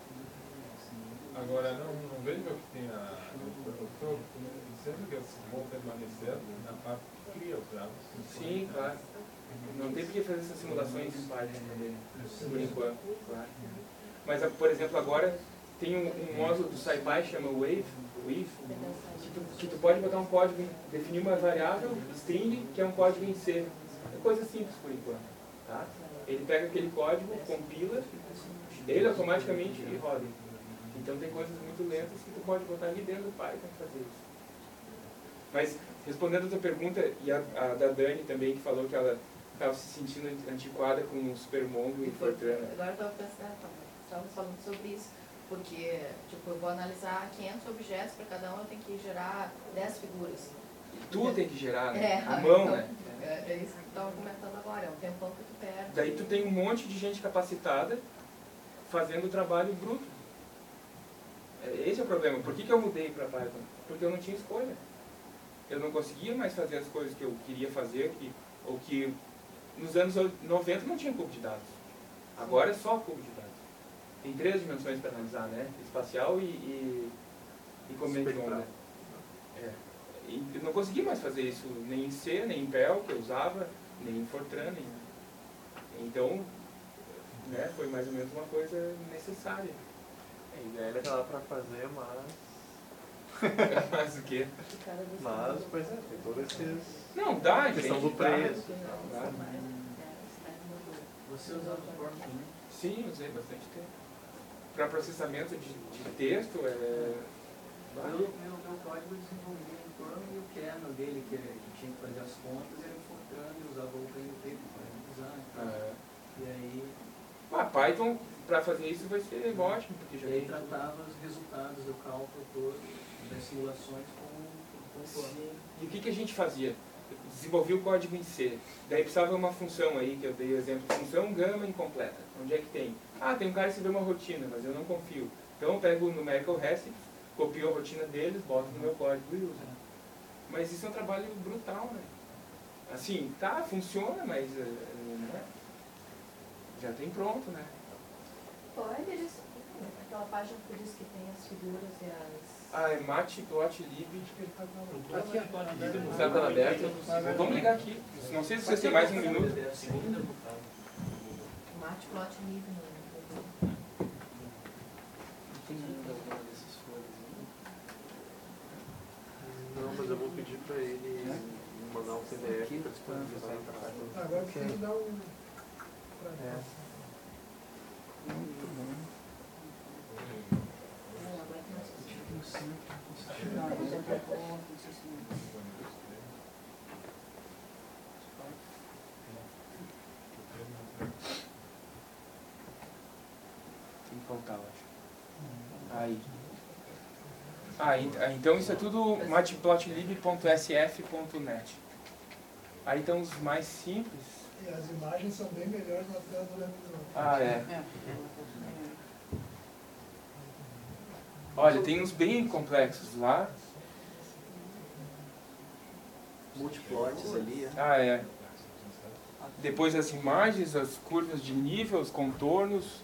[SPEAKER 5] Agora, não, não vejo que tenha. Eu estou sempre que eu vou permanecer na parte que cria os dados.
[SPEAKER 1] Sim, claro. Não tem por que fazer essas simulações em Python também, por enquanto. Claro. Mas, por exemplo, agora tem um, um módulo do SciPy, chama Wave, Wave que, tu, que tu pode botar um código, definir uma variável, string, que é um código em C. É coisa simples por enquanto. Tá? Ele pega aquele código, compila, ele automaticamente roda. Então tem coisas muito lentas que tu pode botar ali dentro do Python para fazer isso. Mas, respondendo a tua pergunta, e a, a da Dani também, que falou que ela estava se sentindo antiquada com o Supermongo e Fortran.
[SPEAKER 3] Agora eu estava pensando, estávamos falando sobre isso, porque tipo, eu vou analisar quinhentos objetos, para cada um eu tenho que gerar dez figuras.
[SPEAKER 1] Tu tem que gerar, né?
[SPEAKER 3] É,
[SPEAKER 1] a mão,
[SPEAKER 3] então,
[SPEAKER 1] né?
[SPEAKER 3] É, é isso que eu estava comentando agora, é um tempão que tu perde.
[SPEAKER 1] Daí tu tem um monte de gente capacitada fazendo o trabalho bruto. Esse é o problema. Por que, que eu mudei para Python? Porque eu não tinha escolha. Eu não conseguia mais fazer as coisas que eu queria fazer, que, ou que nos anos noventa não tinha cubo de dados. Agora é só cubo de dados. Tem três dimensões para analisar, né? Espacial e, e, e comendo de onda. É. E eu não consegui mais fazer isso nem em C, nem em Perl, que eu usava, nem em Fortran. Nem... Então, né, foi mais ou menos uma coisa necessária.
[SPEAKER 2] A ideia era para fazer, mas...
[SPEAKER 1] Mas o quê?
[SPEAKER 2] Mas, pois é, tem todos esses...
[SPEAKER 1] Não, dá,
[SPEAKER 2] a questão do
[SPEAKER 1] dá.
[SPEAKER 2] preço.
[SPEAKER 1] Dá.
[SPEAKER 4] Você usava o Fortran, né?
[SPEAKER 1] Sim, usei bastante tempo. Para processamento de, de texto, é...
[SPEAKER 4] Meu, meu, meu código eu desenvolvia em Perl e o kernel dele, que, ele, que tinha que fazer as contas, era em Fortran e usava o P N P para usar.
[SPEAKER 1] Ah,
[SPEAKER 4] E aí,
[SPEAKER 1] ah, Python, para fazer isso, vai ser ótimo, porque já
[SPEAKER 4] e aí
[SPEAKER 1] tem...
[SPEAKER 4] tratava os resultados do cálculo todo, das simulações com, com o Fortran.
[SPEAKER 1] Sim. E o que, que a gente fazia? Desenvolvia o código em C. Daí precisava uma função aí, que eu dei exemplo, função gama incompleta. Onde é que tem? Ah, tem um cara que escreveu uma rotina, mas eu não confio. Então eu pego o numerical recipes, copio a rotina deles, boto no meu código e uso. Mas isso é um trabalho brutal, né? Assim, tá, funciona, mas né? Já tem pronto, né?
[SPEAKER 3] Pode, eles, aquela página que diz que tem as figuras e as...
[SPEAKER 1] Ah, é Matplotlib.
[SPEAKER 6] Aqui, agora.
[SPEAKER 1] Está tela aberta. Vamos ligar aqui. Não sei se vocês têm mais um minuto.
[SPEAKER 3] Matplotlib, né?
[SPEAKER 4] Não tem ainda alguma dessas folhas aí?
[SPEAKER 2] Não, mas eu vou pedir para ele mandar um P D F para disponibilizar para
[SPEAKER 6] Agora tem que dar o... pra-
[SPEAKER 2] É.
[SPEAKER 4] Muito bom.
[SPEAKER 3] Não, agora tem mais
[SPEAKER 4] Tipo um centro
[SPEAKER 3] Não,
[SPEAKER 4] constitucional.
[SPEAKER 3] já
[SPEAKER 4] Isso
[SPEAKER 3] tá
[SPEAKER 4] é
[SPEAKER 3] bom.
[SPEAKER 4] bom, não sei se-
[SPEAKER 1] Tem que voltar, eu acho. Aí. Ah, ent- ah, então isso é tudo matplotlib ponto s f ponto net. Aí estão os mais simples.
[SPEAKER 6] E as imagens são bem melhores na tela do laptop.
[SPEAKER 1] Ah, é. Olha, tem uns bem complexos lá.
[SPEAKER 4] Multiplots ali, é.
[SPEAKER 1] Ah, é. Depois as imagens, as curvas de nível, os contornos.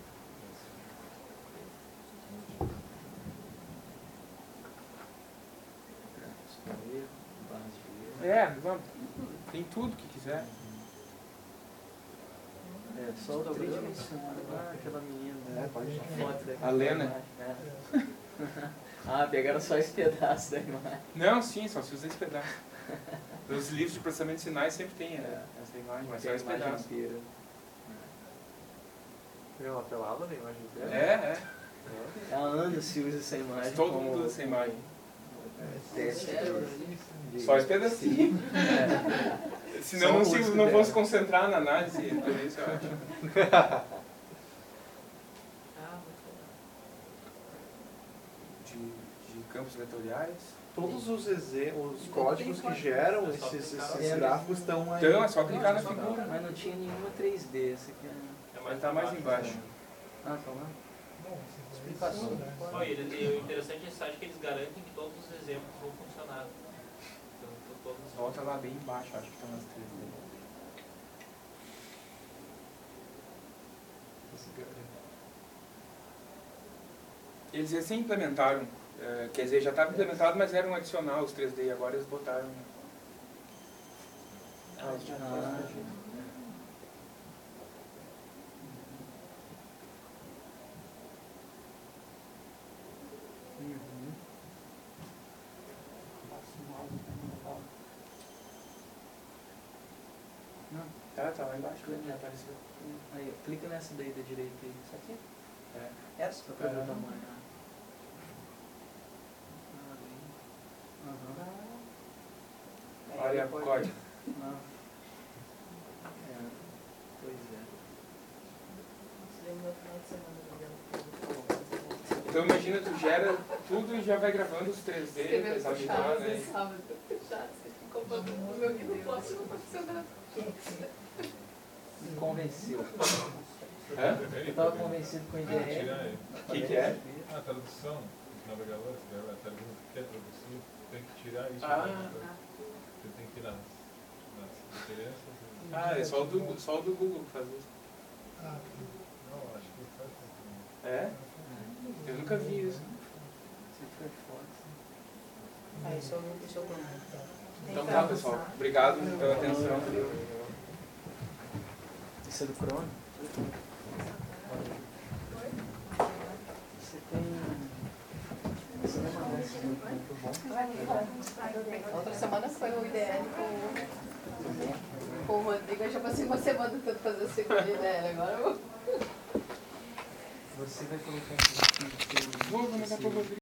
[SPEAKER 1] É, vamos. Tem tudo que quiser.
[SPEAKER 4] É, só o tridimensional. Ah, aquela menina.
[SPEAKER 2] É, pode ir.
[SPEAKER 4] A foto daquela
[SPEAKER 1] A Lena.
[SPEAKER 4] imagem, é. Ah, pegaram só esse pedaço da imagem.
[SPEAKER 1] Não, sim, só se usa esse pedaço. Os livros de processamento de sinais sempre tem né, essa imagem, mas só esse
[SPEAKER 4] Tem a imagem
[SPEAKER 1] pedaço.
[SPEAKER 4] inteira.
[SPEAKER 2] Viu uma pelada da imagem dela?
[SPEAKER 1] É, é.
[SPEAKER 4] Há anos se usa essa imagem.
[SPEAKER 1] Todo
[SPEAKER 4] como-
[SPEAKER 1] mundo usa essa imagem.
[SPEAKER 4] É, teste de-
[SPEAKER 1] Só esse pedacinho.
[SPEAKER 4] É.
[SPEAKER 1] Senão
[SPEAKER 4] Só
[SPEAKER 1] não,
[SPEAKER 4] o
[SPEAKER 1] se,
[SPEAKER 4] rosto
[SPEAKER 1] não vou
[SPEAKER 4] dela.
[SPEAKER 1] se concentrar na análise, por isso eu acho.
[SPEAKER 3] Ah, muito legal.
[SPEAKER 1] De, de campos vetoriais.
[SPEAKER 2] Todos os, exe- os códigos que geram esses, esses gráficos estão aí.
[SPEAKER 1] Então é só clicar na figura.
[SPEAKER 4] Mas não tinha nenhuma três D, essa aqui é...
[SPEAKER 1] Vai estar mais embaixo.
[SPEAKER 4] Ah, tá lá.
[SPEAKER 6] Bom, você
[SPEAKER 4] Explicação.
[SPEAKER 6] né?
[SPEAKER 7] Ó, e ele- e o interessante desse site é que eles garantem que todos os exemplos vão funcionar. Então, to- todos
[SPEAKER 1] Volta lá bem embaixo, acho que estão as três dele. Eles recém implementaram, eh, quer dizer, já estava implementado, mas era um adicional os três D, agora eles botaram. Ah, eles tinham
[SPEAKER 4] Ah.
[SPEAKER 1] posto.
[SPEAKER 4] Uhum. Não,
[SPEAKER 1] Tá, tá lá embaixo, já apareceu.
[SPEAKER 4] aí, clica nessa daí da direita aí. Isso aqui?
[SPEAKER 1] É.
[SPEAKER 4] Essa? Só pra ver o
[SPEAKER 1] Aham.
[SPEAKER 4] tamanho. Ah, ali. Aham.
[SPEAKER 1] Olha o código.
[SPEAKER 4] Ah. É, pois é.
[SPEAKER 3] Você lembra no final de semana do Dela?
[SPEAKER 1] Então imagina, tu gera tudo e já vai gravando os três D, pra
[SPEAKER 3] Escreveu
[SPEAKER 1] examinar,
[SPEAKER 3] puxados
[SPEAKER 1] né?
[SPEAKER 3] no sábado. Puxados, você ficou falando o meu que não pode, não tá funcionando.
[SPEAKER 4] Me convenceu.
[SPEAKER 1] Hã?
[SPEAKER 4] Eu tava convencido com a
[SPEAKER 5] Tirar
[SPEAKER 4] ideia.
[SPEAKER 5] aí.
[SPEAKER 1] O que, que é?
[SPEAKER 5] A tradução, os navegadores, a tradução que quer traduzir, tem que tirar isso.
[SPEAKER 1] Ah.
[SPEAKER 5] né? Você tem que ir nas, nas diferenças. e-
[SPEAKER 1] Ah, é só o do, só o do Google que faz isso.
[SPEAKER 6] Ah,
[SPEAKER 5] Não, acho que faz tempo.
[SPEAKER 1] É? Eu nunca vi isso.
[SPEAKER 4] Se foi foto.
[SPEAKER 3] Aí, só vou deixar o plano.
[SPEAKER 1] Então tá, pessoal. Obrigado pela atenção.
[SPEAKER 4] Isso é do Crono? Você tem. Você vai mandar esse link muito bom.
[SPEAKER 3] Outra semana foi o I D L com, com o Rodrigo. Eu já passei uma semana tentando fazer o segundo I D L. Agora eu vou.
[SPEAKER 4] Você vai colocar esse link no seu.
[SPEAKER 1] Vou mandar pro Rodrigo.